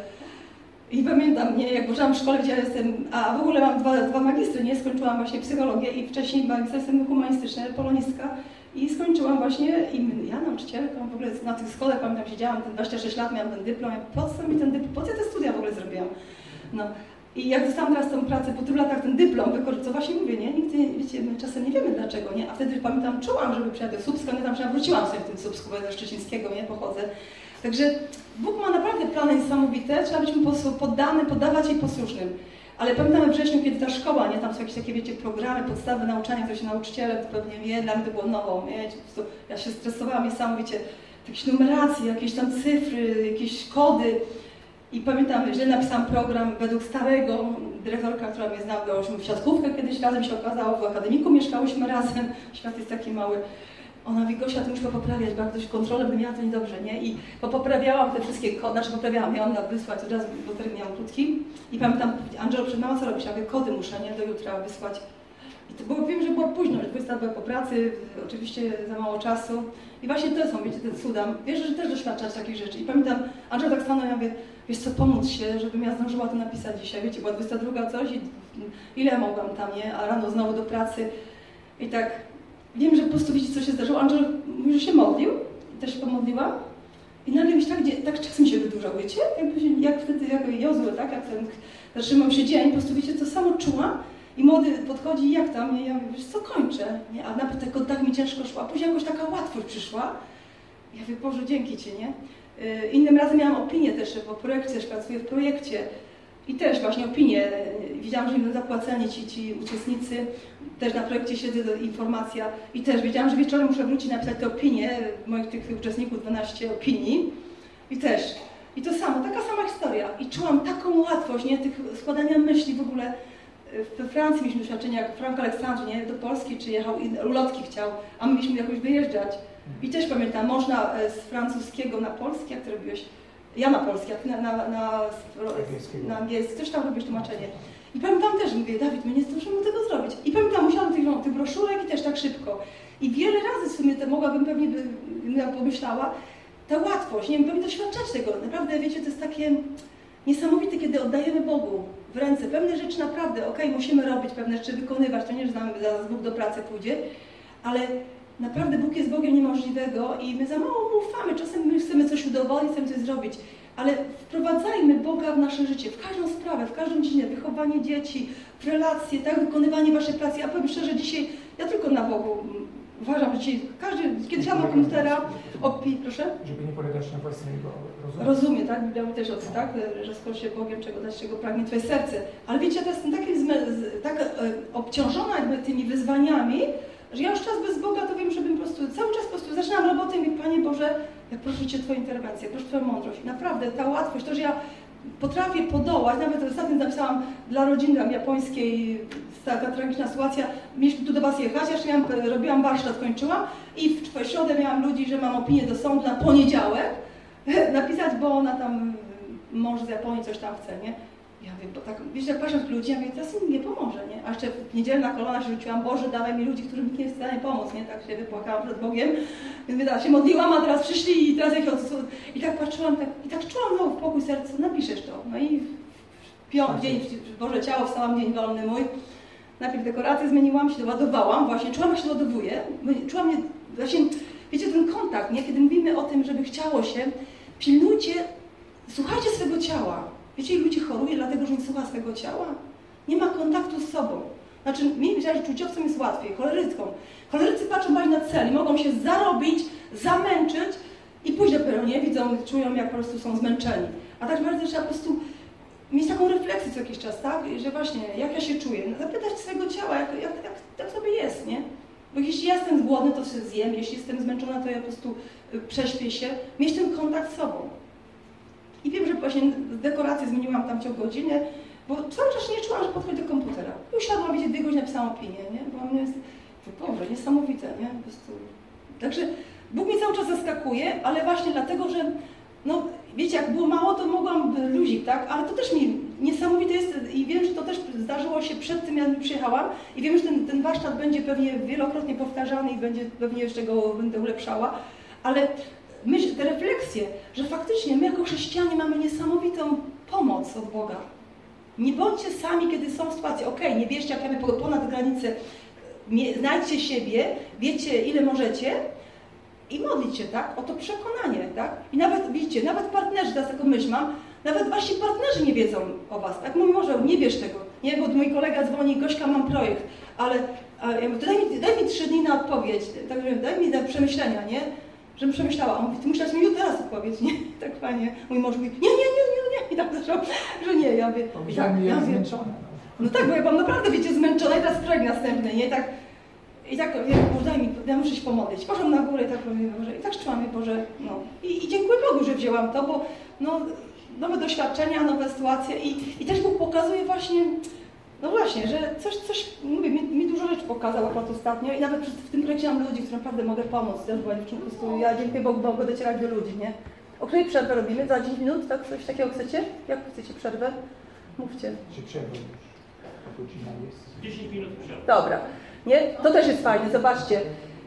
I pamiętam, nie, jak byłam w szkole, gdzie ja jestem, a w ogóle mam dwa magistry, nie, skończyłam właśnie psychologię i wcześniej magister jestem humanistyczna, polonistka i skończyłam właśnie, i ja nauczycielką, w ogóle na tych szkole, pamiętam, siedziałam, 26 lat, miałam ten dyplom, po co mi ten dyplom, po co ja te studia w ogóle zrobiłam? No. I jak dostałam teraz tą pracę, po tylu latach ten dyplom, co właśnie mówię, nie? Nigdy, wiecie, my czasem nie wiemy dlaczego, nie? A wtedy pamiętam, czułam, żeby przyjechać do Słupska, no tam wróciłam sobie w tym Słupsku, bo ja ze Szczecińskiego, nie? Pochodzę. Także Bóg ma naprawdę plany niesamowite, trzeba być mu poddany, poddawać i posłusznym. Ale pamiętam we wrześniu, kiedy ta szkoła, nie? Tam są jakieś takie, wiecie, programy, podstawy nauczania, które się nauczyciele to pewnie wie, dla mnie to było nowo, nie? Ja się stresowałam niesamowicie, jakieś numeracje, jakieś tam cyfry, jakieś kody. I pamiętam, że napisałam program według starego, dyrektorka, która mnie znała, grałyśmy w siatkówkę kiedyś razem, się okazało, w akademiku mieszkałyśmy razem, świat jest taki mały. Ona mówi, Gosia, ty musisz poprawiać, bo jak ktoś kontrolę by miała, to niedobrze, nie? I poprawiałam te wszystkie kody, znaczy poprawiałam, miałam wysłać od razu, bo termin miałam krótki. I pamiętam, Angelo, przed mama co robisz? Ja mówię, kody muszę, nie? Do jutra wysłać. I to było, wiem, że było późno, że 20 była po pracy, oczywiście za mało czasu. I właśnie to są, wiecie, te cuda. Wierzę, że też doświadczać takich rzeczy. I pamiętam, Angelo tak stanął, ja mówię, wiesz co, pomóc się, żebym ja zdążyła to napisać dzisiaj, wiecie, była 22 coś i ile mogłam tam, nie? A rano znowu do pracy. I tak, wiem, że po prostu widzicie, co się zdarzyło. Angelo mówi, że się modlił, też się pomodliła. I nagle mi się tak czas mi się wydłużał, wiecie? Jak wtedy, jak Jozue, tak? Jak ten zatrzymał się dzień, po prostu wiecie, to samo czułam. I młody podchodzi, jak tam? Ja mówię, wiesz co, kończę. Nie? A nawet tak mi ciężko szło, a później jakoś taka łatwość przyszła. Ja mówię, Boże, dzięki Ci, nie? Innym razem miałam opinię też, bo projekcie, też pracuję w projekcie. I też właśnie opinię, wiedziałam, że będą zapłaceni ci uczestnicy, też na projekcie siedzę, informacja i też wiedziałam, że wieczorem muszę wrócić napisać te opinie, moich tych uczestników 12 opinii i to samo, taka sama historia i czułam taką łatwość, nie, tych składania myśli w ogóle. We Francji mieliśmy doświadczenie, jak Frank Aleksandr, nie, do Polski przyjechał i ulotki chciał, a my mieliśmy jakoś wyjeżdżać. I też pamiętam, można z francuskiego na polski, jak to robiłeś? Ja na polski, jak na angielski, też tam robisz tłumaczenie. I pamiętam też, mówię, Dawid, my nie zdążymy tego zrobić. I pamiętam, musiałam tych broszurek i też tak szybko. I wiele razy w sumie mogłabym pewnie, pomyślała, ta łatwość, nie wiem, pewnie doświadczać tego. Naprawdę, wiecie, to jest takie niesamowite, kiedy oddajemy Bogu w ręce pewne rzeczy naprawdę, musimy robić pewne rzeczy, wykonywać, to nie, że zaraz Bóg do pracy pójdzie, ale naprawdę Bóg jest Bogiem niemożliwego i my za mało mu ufamy. Czasem my chcemy coś udowodnić, chcemy coś zrobić, ale wprowadzajmy Boga w nasze życie, w każdą sprawę, w każdą dziedzinę, wychowanie dzieci, w relacje, tak, wykonywanie waszej pracy. Ja powiem szczerze, dzisiaj ja tylko na Bogu uważam, że dzisiaj kiedyś ja mam komputera, proszę? Żeby nie polegać na własnej rozumie. Rozumie, tak? Biblia mówi też o tym, tak? Że skoro się Bogiem, czego dać, czego pragnie twoje serce. Ale wiecie, ja jestem tak obciążona jakby tymi wyzwaniami, że ja już czas bez Boga to wiem, żebym po prostu, cały czas po prostu zaczynam robotę i mówię, Panie Boże, jak proszę Cię Twoją interwencję, proszę Twoją mądrość. I naprawdę ta łatwość, to, że ja potrafię podołać, nawet ostatnio napisałam dla rodziny japońskiej, taka tragiczna sytuacja, mieliśmy tu do Was jechać, ja jeszcze robiłam warsztat, kończyłam i w środę miałam ludzi, że mam opinię do sądu na poniedziałek napisać, bo ona tam, mąż z Japonii coś tam chce, nie? Ja mówię, bo tak, wiesz, jak patrzę ludzi, ja mówię, teraz im nie pomoże, nie? A jeszcze w niedzielę na kolana się rzuciłam, Boże, dawaj mi ludzi, którym nikt nie jest w stanie pomóc, nie? Tak się wypłakałam przed Bogiem, więc tak się modliłam, a teraz przyszli i teraz jak i tak patrzyłam, tak czułam znowu w pokój serca, napiszesz to. No i dzień, Boże Ciało, wstałam, dzień wolny mój. Najpierw dekorację zmieniłam, się doładowałam, właśnie czułam, jak się doładowuje. Czułam, właśnie, wiecie, ten kontakt, nie? Kiedy mówimy o tym, żeby chciało się, pilnujcie, słuchajcie swego ciała. Wiecie, ile ludzi choruje, dlatego że nie słucha swojego ciała? Nie ma kontaktu z sobą. Znaczy, mi wydaje, że uczuciowcom jest łatwiej, choleryckom. Cholerycy patrzą bardziej na cel i mogą się zarobić, zamęczyć i pójść dopiero, nie? Widzą, czują, jak po prostu są zmęczeni. A tak bardzo trzeba po prostu mieć taką refleksję co jakiś czas, tak? Że właśnie, jak ja się czuję? No, zapytać swojego ciała, jak sobie jest, nie? Bo jeśli ja jestem głodny, to się zjem, jeśli jestem zmęczona, to ja po prostu prześpię się. Mieć ten kontakt z sobą. I wiem, że właśnie dekorację zmieniłam tam w ciągu godziny, bo cały czas nie czułam, że podchodzę do komputera. I usiadłam, wiecie, godziny napisałam opinię, nie? Bo mnie jest, Boże, niesamowite, nie? Po prostu. Także Bóg mnie cały czas zaskakuje, ale właśnie dlatego, że no wiecie, jak było mało, to mogłam luzik, tak? Ale to też mi niesamowite jest i wiem, że to też zdarzyło się przed tym, jak przyjechałam i wiem, że ten warsztat będzie pewnie wielokrotnie powtarzany i będzie pewnie jeszcze go będę ulepszała, ale myśl, te refleksje, że faktycznie my jako chrześcijanie mamy niesamowitą pomoc od Boga. Nie bądźcie sami, kiedy są sytuacje, okej, nie bierzcie jak ponad granicę, znajdźcie siebie, wiecie ile możecie, i modlić się, tak? O to przekonanie, tak? I nawet, widzicie, nawet partnerzy, teraz taką myśl mam, nawet wasi partnerzy nie wiedzą o was, tak? Mówi, może nie bierz tego, nie? Bo mój kolega dzwoni, Gośka, mam projekt, ale ja mówię, daj mi 3 dni na odpowiedź, także daj mi na przemyślenia, nie? Żebym przemyślała. On mówi, ty musisz mi już teraz odpowiedź, nie? Tak fajnie. Mój mąż mówi, nie. I tak zaczął, że nie, ja mówię. Ja zmęczona. No tak, bo ja byłam naprawdę, wiecie, zmęczona i teraz projekt następny, nie? I tak, Boże, daj mi, ja muszę się pomodlić. Poszłam na górę i tak mówię, Boże, i tak czułam, Boże, no. I dziękuję Bogu, że wzięłam to, bo no, nowe doświadczenia, nowe sytuacje i też Bóg pokazuje właśnie, no właśnie, że coś mówię, mi dużo rzeczy pokazał akurat ostatnio i nawet w tym projekcie mam ludzi, którym naprawdę mogę pomóc. Też była dziewczyna, po prostu ja dziękuję Bogu, bo mogę docierać do ludzi, nie? O której przerwę robimy? Za 10 minut? Tak, coś takiego chcecie? Jak chcecie przerwę? Mówcie. Czy przerwę już? Godzina jest. 10 minut przerwy. Dobra. Nie? To też jest fajne, zobaczcie.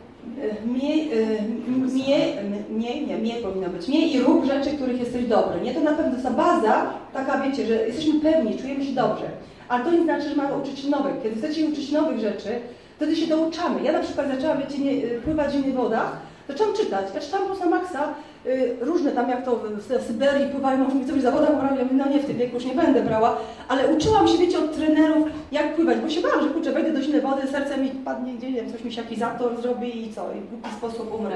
Miej powinno być. Miej i rób rzeczy, których jesteś dobry. Nie? To na pewno ta baza, taka wiecie, że jesteśmy pewni, czujemy się dobrze. Ale to nie znaczy, że mamy uczyć się nowych. Kiedy chcecie się uczyć nowych rzeczy, wtedy się douczamy. Ja na przykład zaczęłam, wiecie, pływać w zimnych wodach, zaczęłam czytać. Ja czytałam po prostu na maksa, różne tam jak to w Syberii pływają, może mi coś za wodą brać, ja mówię, no nie, w tym wieku już nie będę brała, ale uczyłam się, wiecie, od trenerów, jak pływać, bo się bałam, że kurczę, wejdę do zimnej wody, serce mi padnie gdzieś, coś mi się jakiś zator zrobi i co, i w głupi sposób umrę.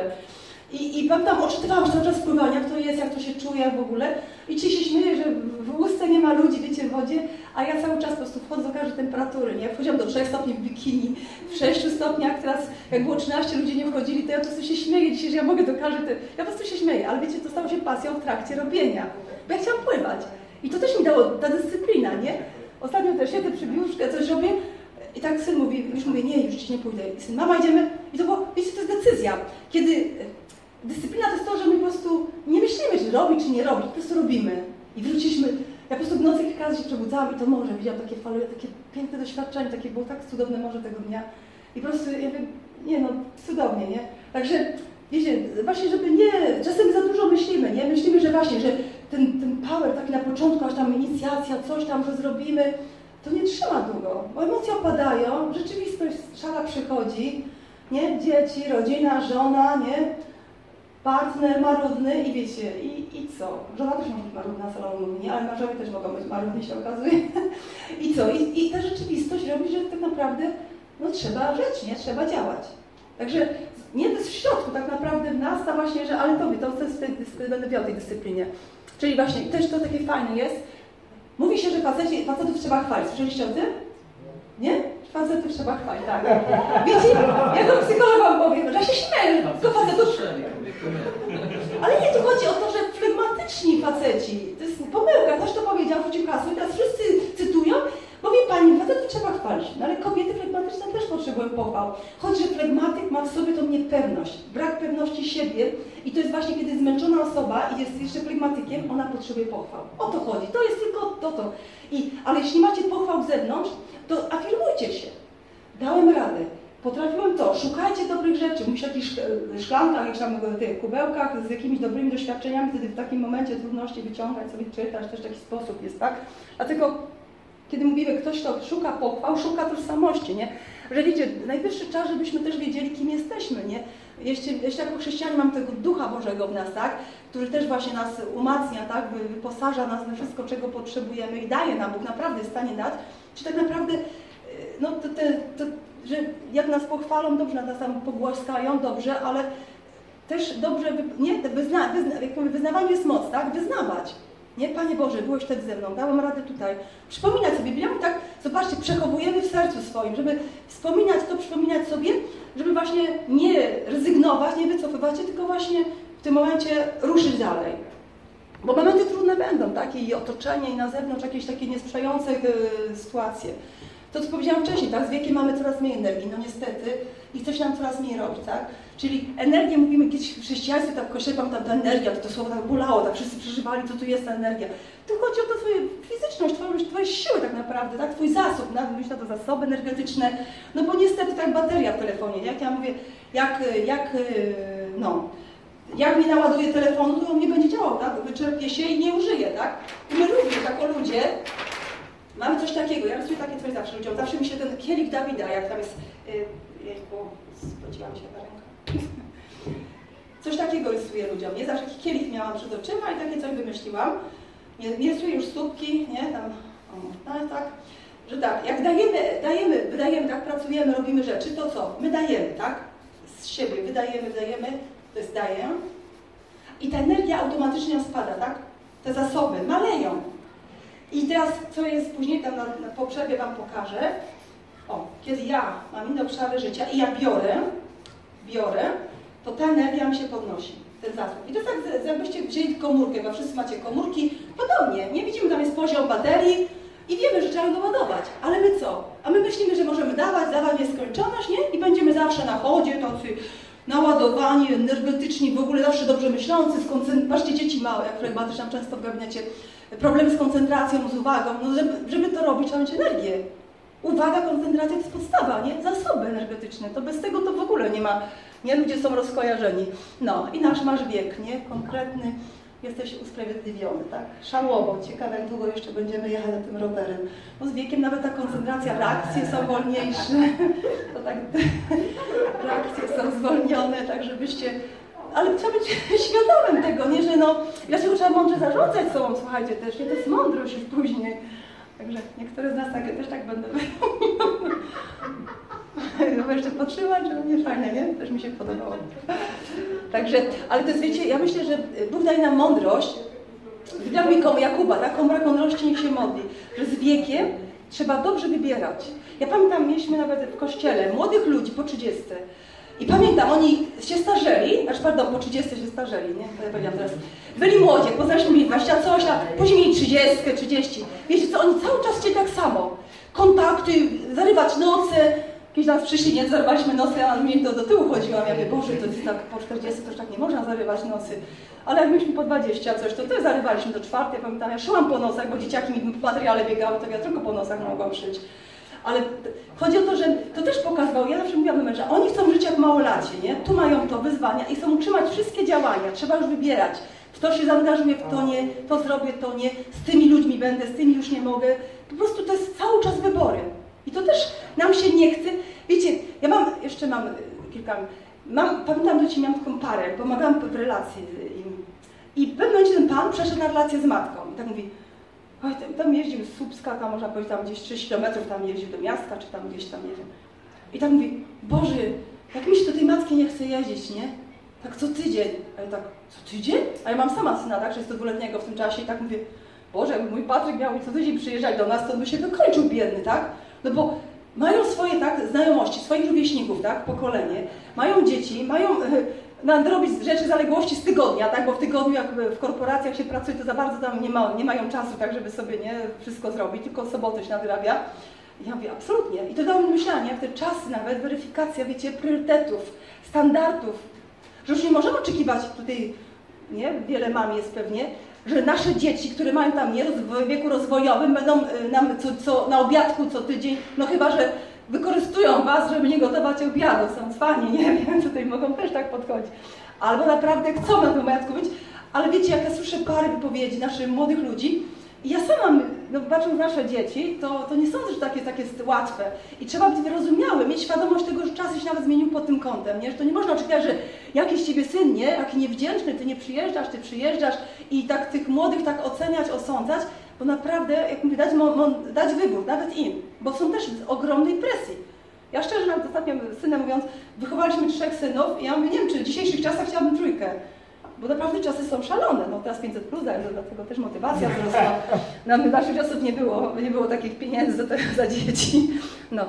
I pamiętam, odczytywałam cały czas pływania, jak to jest, jak to się czuje w ogóle. I ci się śmieję, że w łusce nie ma ludzi, wiecie, w wodzie, a ja cały czas po prostu wchodzę do każdej temperatury, nie? Wchodziłam do 3 stopni w bikini, w 6 stopniach, teraz jak było 13 ludzi nie wchodzili, to ja po prostu się śmieję dzisiaj, że ja mogę do każdej, ja po prostu się śmieję, ale wiecie, to stało się pasją w trakcie robienia, bo ja chciałam pływać. I to też mi dało ta dyscyplina, nie? Ostatnio też siedzę przy biurze, coś robię, i tak syn mówi, już mówię, nie, już ci nie pójdę. I syn, mama, idziemy. I to było, wiecie, to jest decyzja. Kiedy dyscyplina to jest to, że my po prostu nie myślimy, czy robić, czy nie robić, po prostu robimy. I wróciliśmy, ja po prostu w nocy kilka razy się przebudzałam i to morze, widziałam takie fale, takie piękne doświadczenie, takie było tak cudowne morze tego dnia. I po prostu, ja wiem, nie no, cudownie, nie? Także, wiecie, właśnie, żeby nie, czasem za dużo myślimy, nie? Myślimy, że właśnie, że ten power taki na początku, aż tam inicjacja, coś tam, że zrobimy, to nie trzyma długo, bo emocje opadają, rzeczywistość szara przychodzi, nie? Dzieci, rodzina, żona, nie? Partner marudny i wiecie, i co? Żona też może być marudna, Salomon mówi, nie? Ale mężowie też mogą być marudni, się okazuje. I co? I ta rzeczywistość robi, że tak naprawdę no, trzeba żyć, nie? Trzeba działać. Także nie to jest w środku, tak naprawdę w nas ta właśnie, że ale tobie, to będę miał tej dyscyplinie. Czyli właśnie też to takie fajne jest. Mówi się, że facetów trzeba chwalić. Słyszeliście o tym? Nie? Facetów trzeba chwalić, tak. Wiecie, jako psycholog wam powiem, że się śmieję, tylko facetów... Ale nie, tu chodzi o to, że flegmatyczni faceci, to jest pomyłka, ktoś to powiedział, rzucił hasło i teraz wszyscy cytują, bo wie pani, facetów trzeba chwalić, no ale kobiety flegmatyczne też potrzebują pochwał. Choć, że flegmatyk ma w sobie tą niepewność, brak pewności siebie i to jest właśnie, kiedy zmęczona osoba i jest jeszcze flegmatykiem, ona potrzebuje pochwał. O to chodzi, to jest tylko to. Ale jeśli macie pochwał z zewnątrz, to afirmujcie się. Dałem radę. Potrafiłem to, szukajcie dobrych rzeczy, musisz w jakichś szklankach, jakichś tam kubełkach z jakimiś dobrymi doświadczeniami, wtedy w takim momencie trudności wyciągać, sobie czytać, też taki sposób jest, tak? Dlatego, kiedy mówimy, ktoś to szuka pochwał, szuka tożsamości, nie? Że wiecie, najwyższy czas, żebyśmy też wiedzieli, kim jesteśmy, nie? Jeśli jako chrześcijanie mamy tego Ducha Bożego w nas, tak? Który też właśnie nas umacnia, tak? Wyposaża nas we wszystko, czego potrzebujemy i daje nam, Bóg naprawdę jest w stanie dać, czy tak naprawdę, no że jak nas pochwalą, dobrze, nas tam pogłaskają, dobrze, ale też dobrze, nie, jak powiem, wyznawanie jest moc, tak? Wyznawać. Nie, Panie Boże, byłeś wtedy ze mną, dałem radę tutaj. Przypominać sobie, Biblią tak, zobaczcie, przechowujemy w sercu swoim, żeby wspominać to, przypominać sobie, żeby właśnie nie rezygnować, nie wycofywać się, tylko właśnie w tym momencie ruszyć dalej. Bo momenty trudne będą, tak? I otoczenie, i na zewnątrz jakieś takie niesprzyjające sytuacje. To, co powiedziałam wcześniej, tak? Z wiekiem mamy coraz mniej energii, no niestety, i chce się nam coraz mniej robić, tak? Czyli energię, mówimy kiedyś w chrześcijaństwie, tak w kościele, tam ta energia, to słowo tak bolało, tak wszyscy przeżywali, co tu jest ta energia. Tu chodzi o to twoją fizyczność, twoje siły tak naprawdę, tak? Twój zasób, mówisz na to zasoby energetyczne, no bo niestety tak bateria w telefonie, jak ja mówię, jak mi naładuje telefonu, to on nie będzie działał, tak? Wyczerpie się i nie użyje, tak? I my ludzie, jako ludzie, mamy coś takiego, ja rysuję takie coś zawsze ludziom, zawsze mi się ten kielich Dawida, jak tam jest, jejku, spociłam się na rękę. Coś takiego rysuję ludziom, nie? Zawsze taki kielich miałam przed oczyma i takie coś wymyśliłam. Nie rysuję już słupki, nie? Tam, tak, że tak, jak wydajemy, tak, pracujemy, robimy rzeczy, to co? My dajemy, tak? Z siebie wydajemy, to jest daję. I ta energia automatycznie nam spada, tak? Te zasoby maleją. I teraz, co jest później, tam po przerwie wam pokażę. O, kiedy ja mam inne obszary życia i ja biorę, to ta energia mi się podnosi, ten zasób. I to jest tak, jakbyście wzięli komórkę, bo wszyscy macie komórki, podobnie, nie widzimy, tam jest poziom baterii i wiemy, że trzeba go ładować. Ale my co? A my myślimy, że możemy dawać nieskończoność, nie? I będziemy zawsze na chodzie, tacy naładowani, energetyczni, w ogóle zawsze dobrze myślący, patrzcie, dzieci małe, jak ma też tam często w gabinecie problemy z koncentracją, z uwagą, no żeby to robić, trzeba mieć energię. Uwaga, koncentracja to jest podstawa, nie? Zasoby energetyczne, to bez tego to w ogóle nie ma, nie? Ludzie są rozkojarzeni. No i masz wiek, nie? Konkretny, jesteś usprawiedliwiony, tak? Żałowo, ciekawe jak długo jeszcze będziemy jechać na tym rowerem. Bo z wiekiem nawet ta koncentracja, reakcje są wolniejsze, to tak, reakcje są zwolnione, tak żebyście... Ale trzeba być świadomym tego, nie? Że dlaczego trzeba mądrze zarządzać sobą, słuchajcie, też, nie? To jest mądrość już później. Także niektóre z nas też tak będą. Chyba jeszcze potrzymać, że nie fajne, nie? Też mi się podobało. Także, ale to jest, wiecie, ja myślę, że Bóg daje nam mądrość. Wybrał mi Jakuba, tak? Komora mądrości niech się modli. Że z wiekiem trzeba dobrze wybierać. Ja pamiętam, mieliśmy nawet w kościele młodych ludzi po 30. I pamiętam, oni się starzeli, po 30 się starzeli, nie? To ja powiedziałam teraz. Byli młodzie, poznaliśmy mieli 20 coś lat, później mieli 30. Wiecie co, oni cały czas chcieli tak samo. Kontakty, zarywać noce. Kiedyś nas przyszli, nie? Zarywaliśmy nosy, a mi do tyłu chodziłam. Ja mówię, Boże, to jest tak po 40 to już tak nie można zarywać nosy. Ale jak mieliśmy po 20 coś, to zarywaliśmy do 4. Ja pamiętam, ja szyłam po nosach, bo dzieciaki mi po materiale biegały, to ja tylko po nosach mogłam szyć. Ale chodzi o to, że to też pokazywało, ja zawsze mówiłam do męża, oni chcą żyć jak małolacie, nie? Tu mają to wyzwania i chcą utrzymać wszystkie działania, trzeba już wybierać. W to się zaangażuję, w to nie, to zrobię, to nie, z tymi ludźmi będę, z tymi już nie mogę. Po prostu to jest cały czas wybory. I to też nam się nie chce. Wiecie, ja mam kilka, pamiętam, że miałam taką parę, pomagałam w relacji im. I w pewnym momencie ten pan przeszedł na relację z matką i tak mówi, oj, tam jeździł z Słupska, tam można powiedzieć, tam gdzieś 3 km, tam jeździł do miasta, czy tam gdzieś tam, nie wiem. I tak mówi, Boże, jak mi się do tej matki nie chce jeździć, nie? Tak co tydzień. A ja tak, co tydzień? A ja mam sama syna, tak, 32-letniego w tym czasie i tak mówię, Boże, jakby mój Patryk miał co tydzień przyjeżdżać do nas, to by się wykończył biedny, tak? No bo mają swoje, tak, znajomości, swoich rówieśników, tak, pokolenie, mają dzieci, mają nadrobić rzeczy zaległości z tygodnia, tak, bo w tygodniu jak w korporacjach się pracuje, to za bardzo tam nie mają czasu, tak, żeby sobie nie wszystko zrobić, tylko soboty się nadrabia. I ja mówię, absolutnie. I to dało mi myślenie, jak te czasy nawet, weryfikacja, wiecie, priorytetów, standardów, że już nie możemy oczekiwać tutaj, nie, wiele mam jest pewnie, że nasze dzieci, które mają tam nie, w wieku rozwojowym, będą nam na obiadku co tydzień, no chyba, że wykorzystują was, żeby nie gotować obiadu, są cwani, nie wiem, tutaj mogą też tak podchodzić. Albo naprawdę chcą na tym obiadku być, ale wiecie, jak ja słyszę parę wypowiedzi naszych młodych ludzi i ja sama, no patrząc na nasze dzieci, to nie sądzę, że takie jest łatwe. I trzeba być wyrozumiały, mieć świadomość tego, że czas się nawet zmienił pod tym kątem, nie? Że to nie można oczekiwać, że jakiś ciebie syn, nie? Jaki niewdzięczny, ty nie przyjeżdżasz, ty przyjeżdżasz i tak tych młodych tak oceniać, osądzać, bo naprawdę, jak mówię, dać wybór, nawet im, bo są też z ogromnej presji. Ja szczerze, nawet ostatnio synem mówiąc, wychowaliśmy 3 synów i ja mówię, nie wiem, czy w dzisiejszych czasach chciałabym 3. Bo naprawdę czasy są szalone. No teraz 500+, daje, dlatego też motywacja wzrosła. W naszych czasów nie było takich pieniędzy za dzieci. No.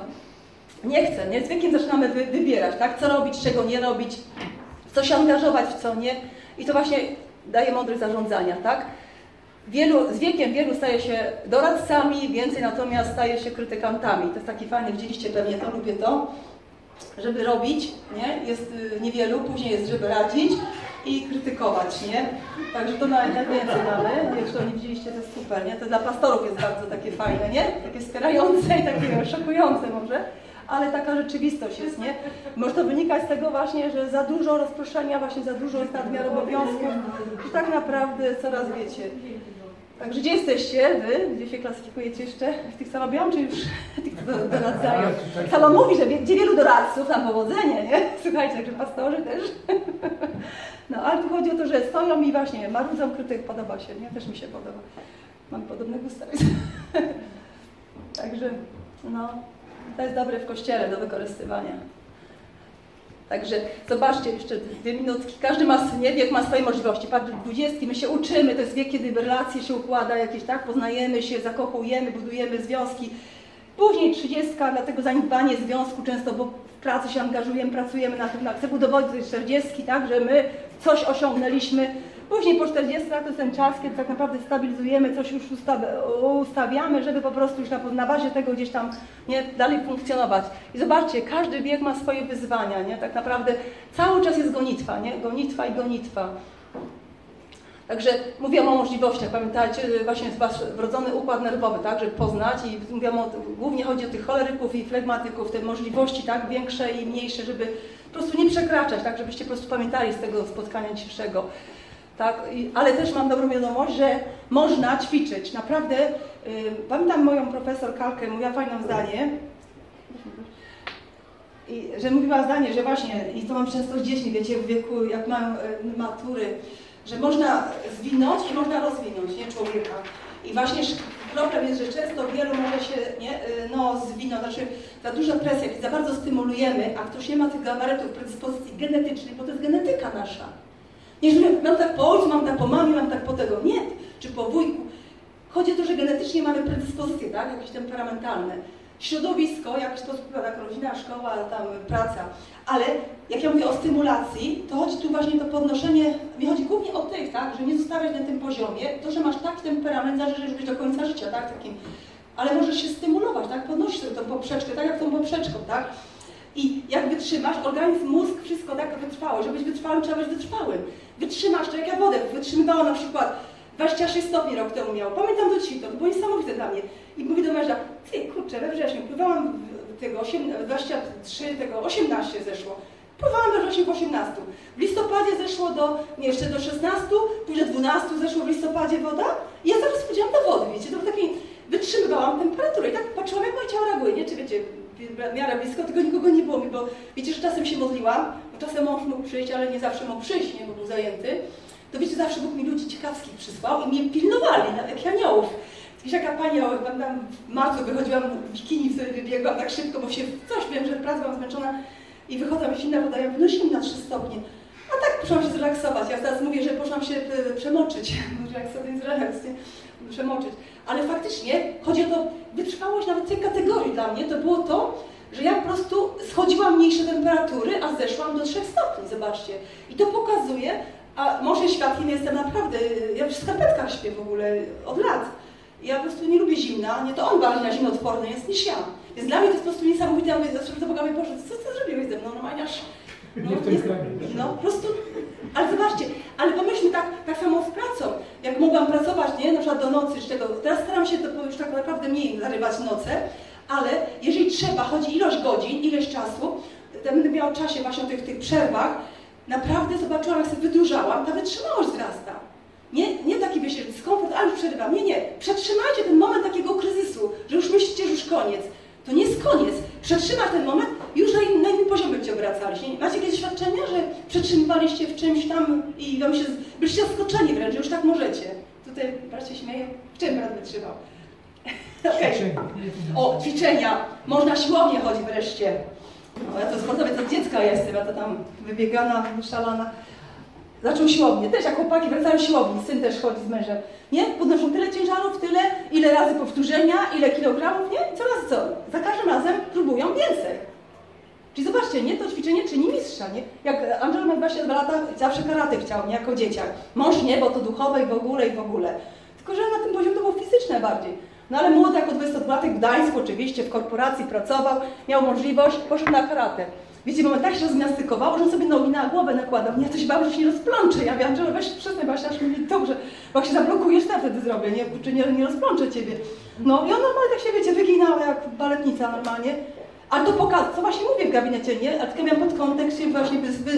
Nie chcę, nie? Z wiekiem zaczynamy wybierać, tak? Co robić, czego nie robić, w co się angażować, w co nie. I to właśnie daje mądrość zarządzania, tak? Z wiekiem wielu staje się doradcami, więcej natomiast staje się krytykantami. To jest taki fajny, widzieliście pewnie to, lubię to, żeby robić, nie? Jest niewielu, później jest, żeby radzić i krytykować, nie? Także to najwięcej mamy. Jeśli to nie widzieliście, to jest super, nie? To dla pastorów jest bardzo takie fajne, nie? Takie wspierające i takie szokujące może. Ale taka rzeczywistość jest, nie? Może to wynikać z tego właśnie, że za dużo rozproszenia, właśnie za dużo jest nadmiar obowiązków, że tak naprawdę coraz wiecie. Także gdzie jesteście wy? Gdzie się klasyfikujecie jeszcze? W tych salon czy już tych, co doradzają? Salon mówi, że gdzie wielu doradców, tam powodzenie, nie? Słuchajcie, także pastorzy też. No, ale tu chodzi o to, że stoją i właśnie marudzą, krytyk podoba się, nie? Też mi się podoba. Mam podobne gusta. Także, no, to jest dobre w kościele do wykorzystywania. Także zobaczcie, jeszcze 2 minutki. Każdy ma, nie, wiek ma swoje możliwości. Patrz, 20, my się uczymy, to jest wiek, kiedy relacje się układa jakieś, tak? Poznajemy się, zakochujemy, budujemy związki. Później 30, dlatego zaniedbanie związku często, bo w pracy się angażujemy, pracujemy na tym, chcę udowodnić 40, tak? Że my coś osiągnęliśmy. Później po 40 to jest ten czas, kiedy tak naprawdę stabilizujemy, coś już ustawiamy, żeby po prostu już na bazie tego gdzieś tam, nie, dalej funkcjonować. I zobaczcie, każdy wiek ma swoje wyzwania, nie? Tak naprawdę cały czas jest gonitwa, nie? Gonitwa i gonitwa. Także mówiłam o możliwościach, pamiętajcie, właśnie jest wasz wrodzony układ nerwowy, tak, żeby poznać i mówiłam głównie chodzi o tych choleryków i flegmatyków, te możliwości, tak, większe i mniejsze, żeby po prostu nie przekraczać, tak, żebyście po prostu pamiętali z tego spotkania dzisiejszego. Tak, ale też mam dobrą wiadomość, że można ćwiczyć. Naprawdę, pamiętam moją profesor Kalkę, mówiła fajne zdanie, że mówiła zdanie, że właśnie, i to mam często z dziećmi, wiecie, w wieku, jak mam matury, że można zwinąć i można rozwinąć, nie, człowieka. I właśnie problem jest, że często wielu może się, nie, no, zwinąć, znaczy za duża presja, kiedy za bardzo stymulujemy, a ktoś nie ma tych gabarytów, predyspozycji genetycznej, bo to jest genetyka nasza. Nie, że mam tak po ojcu, mam tak po mamie, mam tak po tego. Nie, czy po wujku. Chodzi o to, że genetycznie mamy predyspozycje, tak? Jakieś temperamentalne. Środowisko, w jakiś sposób, tak, rodzina, szkoła, tam praca. Ale jak ja mówię o stymulacji, to chodzi tu właśnie o podnoszenie, mi chodzi głównie o tych, tak? Że nie zostawiać na tym poziomie. To, że masz taki temperament, zależy być do końca życia, tak? Takim. Ale możesz się stymulować, tak? Podnosić sobie tą poprzeczkę, tak jak tą poprzeczką, tak? I jak wytrzymasz, organizm, mózg, wszystko tak wytrwało. Żeby być wytrwałym, trzeba być wytrwałym. Wytrzymasz, to jak ja wodę wytrzymywałam na przykład 26 stopni rok temu miał. Pamiętam do ćwitów, to było niesamowite dla mnie. I mówię do męża, ty kurczę, we wrześniu pływałam tego 23, tego 18 zeszło. Pływałam we wrześniu w 18. W listopadzie zeszło do, nie, jeszcze do 16, później do 12 zeszło w listopadzie woda. I ja zaraz chodziłam do wody, wiecie, to był taki, wytrzymywałam temperaturę i tak patrzyłam, jak moje ciało reaguje, nie, czy wiecie, w miarę blisko, tylko nikogo nie było mi, bo wiecie, że czasem się modliłam, bo czasem mąż mógł przyjść, ale nie zawsze mógł przyjść, nie, bo był zajęty. To wiecie, zawsze Bóg mi ludzi ciekawskich przysłał i mnie pilnowali, jak aniołów. Wiesz, jaka pani, tam w marcu wychodziłam w bikini, sobie wybiegłam tak szybko, bo się coś, wiem, że w pracy byłam zmęczona i wychodzę, zimna woda, ja mówię, no zimna 3 stopnie. A tak poszłam się zrelaksować, ja teraz mówię, że poszłam się przemoczyć, jak sobie zrelaks, przemoczyć. Ale faktycznie chodzi o to, wytrwałość nawet tej kategorii dla mnie, to było to, że ja po prostu schodziłam mniejsze temperatury, a zeszłam do 3 stopni, zobaczcie. I to pokazuje, a może świadkiem jestem naprawdę, ja w skarpetkach śpię w ogóle od lat. Ja po prostu nie lubię zimna, nie, to on bardziej na zimno odporny jest niż ja. Więc dla mnie to jest po prostu niesamowite, ja mówię, do Boga mówię, Boże, co ty zrobiłeś ze mną, normalnie aż... No, po prostu, ale zobaczcie, ale pomyślmy tak samo z pracą. Jak mogłam pracować, nie, na przykład do nocy, czy tego, teraz staram się to już tak naprawdę mniej zarywać noce, ale jeżeli trzeba, chodzi ilość godzin, ilość czasu, to będę miała w czasie właśnie o tych przerwach, naprawdę zobaczyłam, jak sobie wydłużałam, ta wytrzymałość wzrasta. Nie taki, wiecie, dyskomfort, ale już przerywam. Nie. Przetrzymajcie ten moment takiego kryzysu, że już myślicie, że już koniec. To nie jest koniec. Przetrzymać ten moment i już na innym poziomie będziecie obracali. Macie jakieś doświadczenia, że przetrzymywaliście w czymś tam i wam się, byliście zaskoczeni wręcz, że już tak możecie. Tutaj brat się śmieje. W czym brat wytrzymał? Okay. O, ćwiczenia. Można siłownię chodzić wreszcie. No, ja to sportowiec od dziecka jestem, ja to tam wybiegana, wyszalana. Zaczął siłownię. Też jak chłopaki wracają z siłowni, syn też chodzi z mężem. Nie? Podnoszą tyle ciężarów, tyle, ile razy powtórzenia, ile kilogramów, nie? I coraz co? Za każdym razem próbują więcej. Czyli zobaczcie, nie? To ćwiczenie czyni mistrza, nie? Jak Angel ma 22 lata, zawsze karate chciał, nie? Jako dzieciak. Mąż nie, bo to duchowe i w ogóle, i w ogóle. Tylko, że na tym poziomie to było fizyczne bardziej. No ale młody jako 22-latek w Gdańsku oczywiście, w korporacji pracował, miał możliwość, poszedł na karate. Wiecie, moment tak się rozmiastykowało, że on sobie nogi na głowę nakładał. Ja to się bałem, że się nie rozplączę. Ja wiem, że weź przestań, właśnie aż mi dobrze, bo jak się zablokujesz, to ja wtedy zrobię, nie? Czy nie rozplączę ciebie. No i on normalnie tak się, wiecie, wyginał jak baletnica normalnie. Ale to pokazuje, co właśnie mówię w gabinecie, nie? A tylko miałam pod kontekst właśnie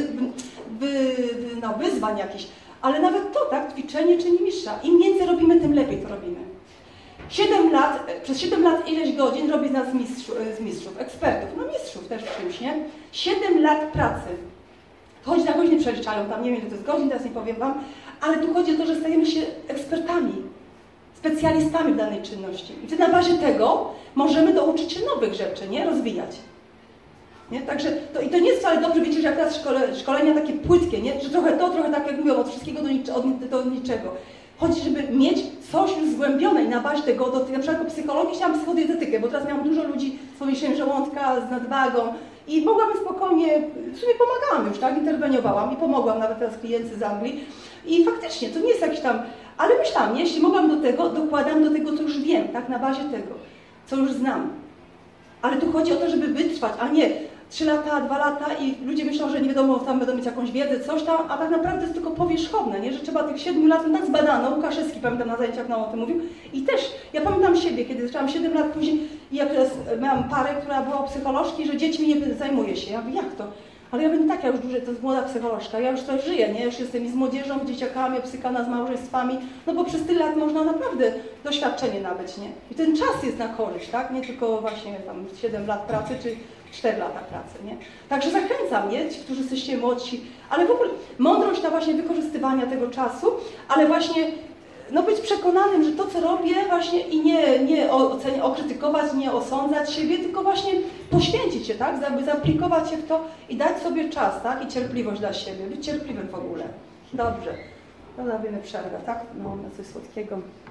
wyzwań jakichś. Ale nawet to, tak, ćwiczenie czyni mistrza. Im więcej robimy, tym lepiej to robimy. 7 lat, przez 7 lat ileś godzin robi z nas mistrzów, ekspertów, no mistrzów też w czymś, nie? 7 lat pracy. Chodzi na godziny przeliczają, tam nie wiem ile to jest godzin, teraz nie powiem wam, ale tu chodzi o to, że stajemy się ekspertami, specjalistami w danej czynności. I wtedy na bazie tego możemy douczyć się nowych rzeczy, nie? Rozwijać. Nie? Także i to nie jest wcale dobrze, wiecie, że jak teraz szkolenia takie płytkie, nie? Że trochę to, trochę tak jak mówią, od wszystkiego do niczego. Chodzi, żeby mieć coś już zgłębione i na bazie tego, na przykład po psychologii chciałam psychodietetykę, bo teraz miałam dużo ludzi z powiększeniem żołądka, z nadwagą i mogłabym spokojnie, w sumie pomagałam już, tak, interweniowałam i pomogłam nawet teraz klientce z Anglii i faktycznie to nie jest jakiś tam, ale myślałam, jeśli mogłam do tego, dokładam do tego, co już wiem, tak, na bazie tego, co już znam. Ale tu chodzi o to, żeby wytrwać, a nie 3 lata, 2 lata i ludzie myślą, że nie wiadomo, tam będą mieć jakąś wiedzę, coś tam, a tak naprawdę jest tylko powierzchowne, nie? Że trzeba tych 7 lat, no tak zbadano, Łukaszewski pamiętam na zajęciach nam o tym mówił i też, ja pamiętam siebie, kiedy zaczęłam 7 lat później i jak miałam parę, która była psycholożki, że dziećmi nie zajmuje się, ja mówię, jak to? Ale ja mówię, tak, ja już dłużej, to jest młoda psycholożka, ja już coś żyję, nie? Już jestem i z młodzieżą, z dzieciakami, obsykana z małżeństwami, no bo przez tyle lat można naprawdę doświadczenie nabyć, nie? I ten czas jest na korzyść, tak? Nie tylko właśnie tam 7 lat pracy, czy 4 lata pracy, nie? Także zachęcam, nie? Ci, którzy jesteście młodsi, ale w ogóle mądrość na właśnie wykorzystywania tego czasu, ale właśnie no być przekonanym, że to, co robię właśnie i nie okrytykować, nie osądzać siebie, tylko właśnie poświęcić się, tak? Zaaplikować się w to i dać sobie czas, tak? I cierpliwość dla siebie, być cierpliwym w ogóle. Dobrze. No, robimy przerwę, tak? No, na coś słodkiego.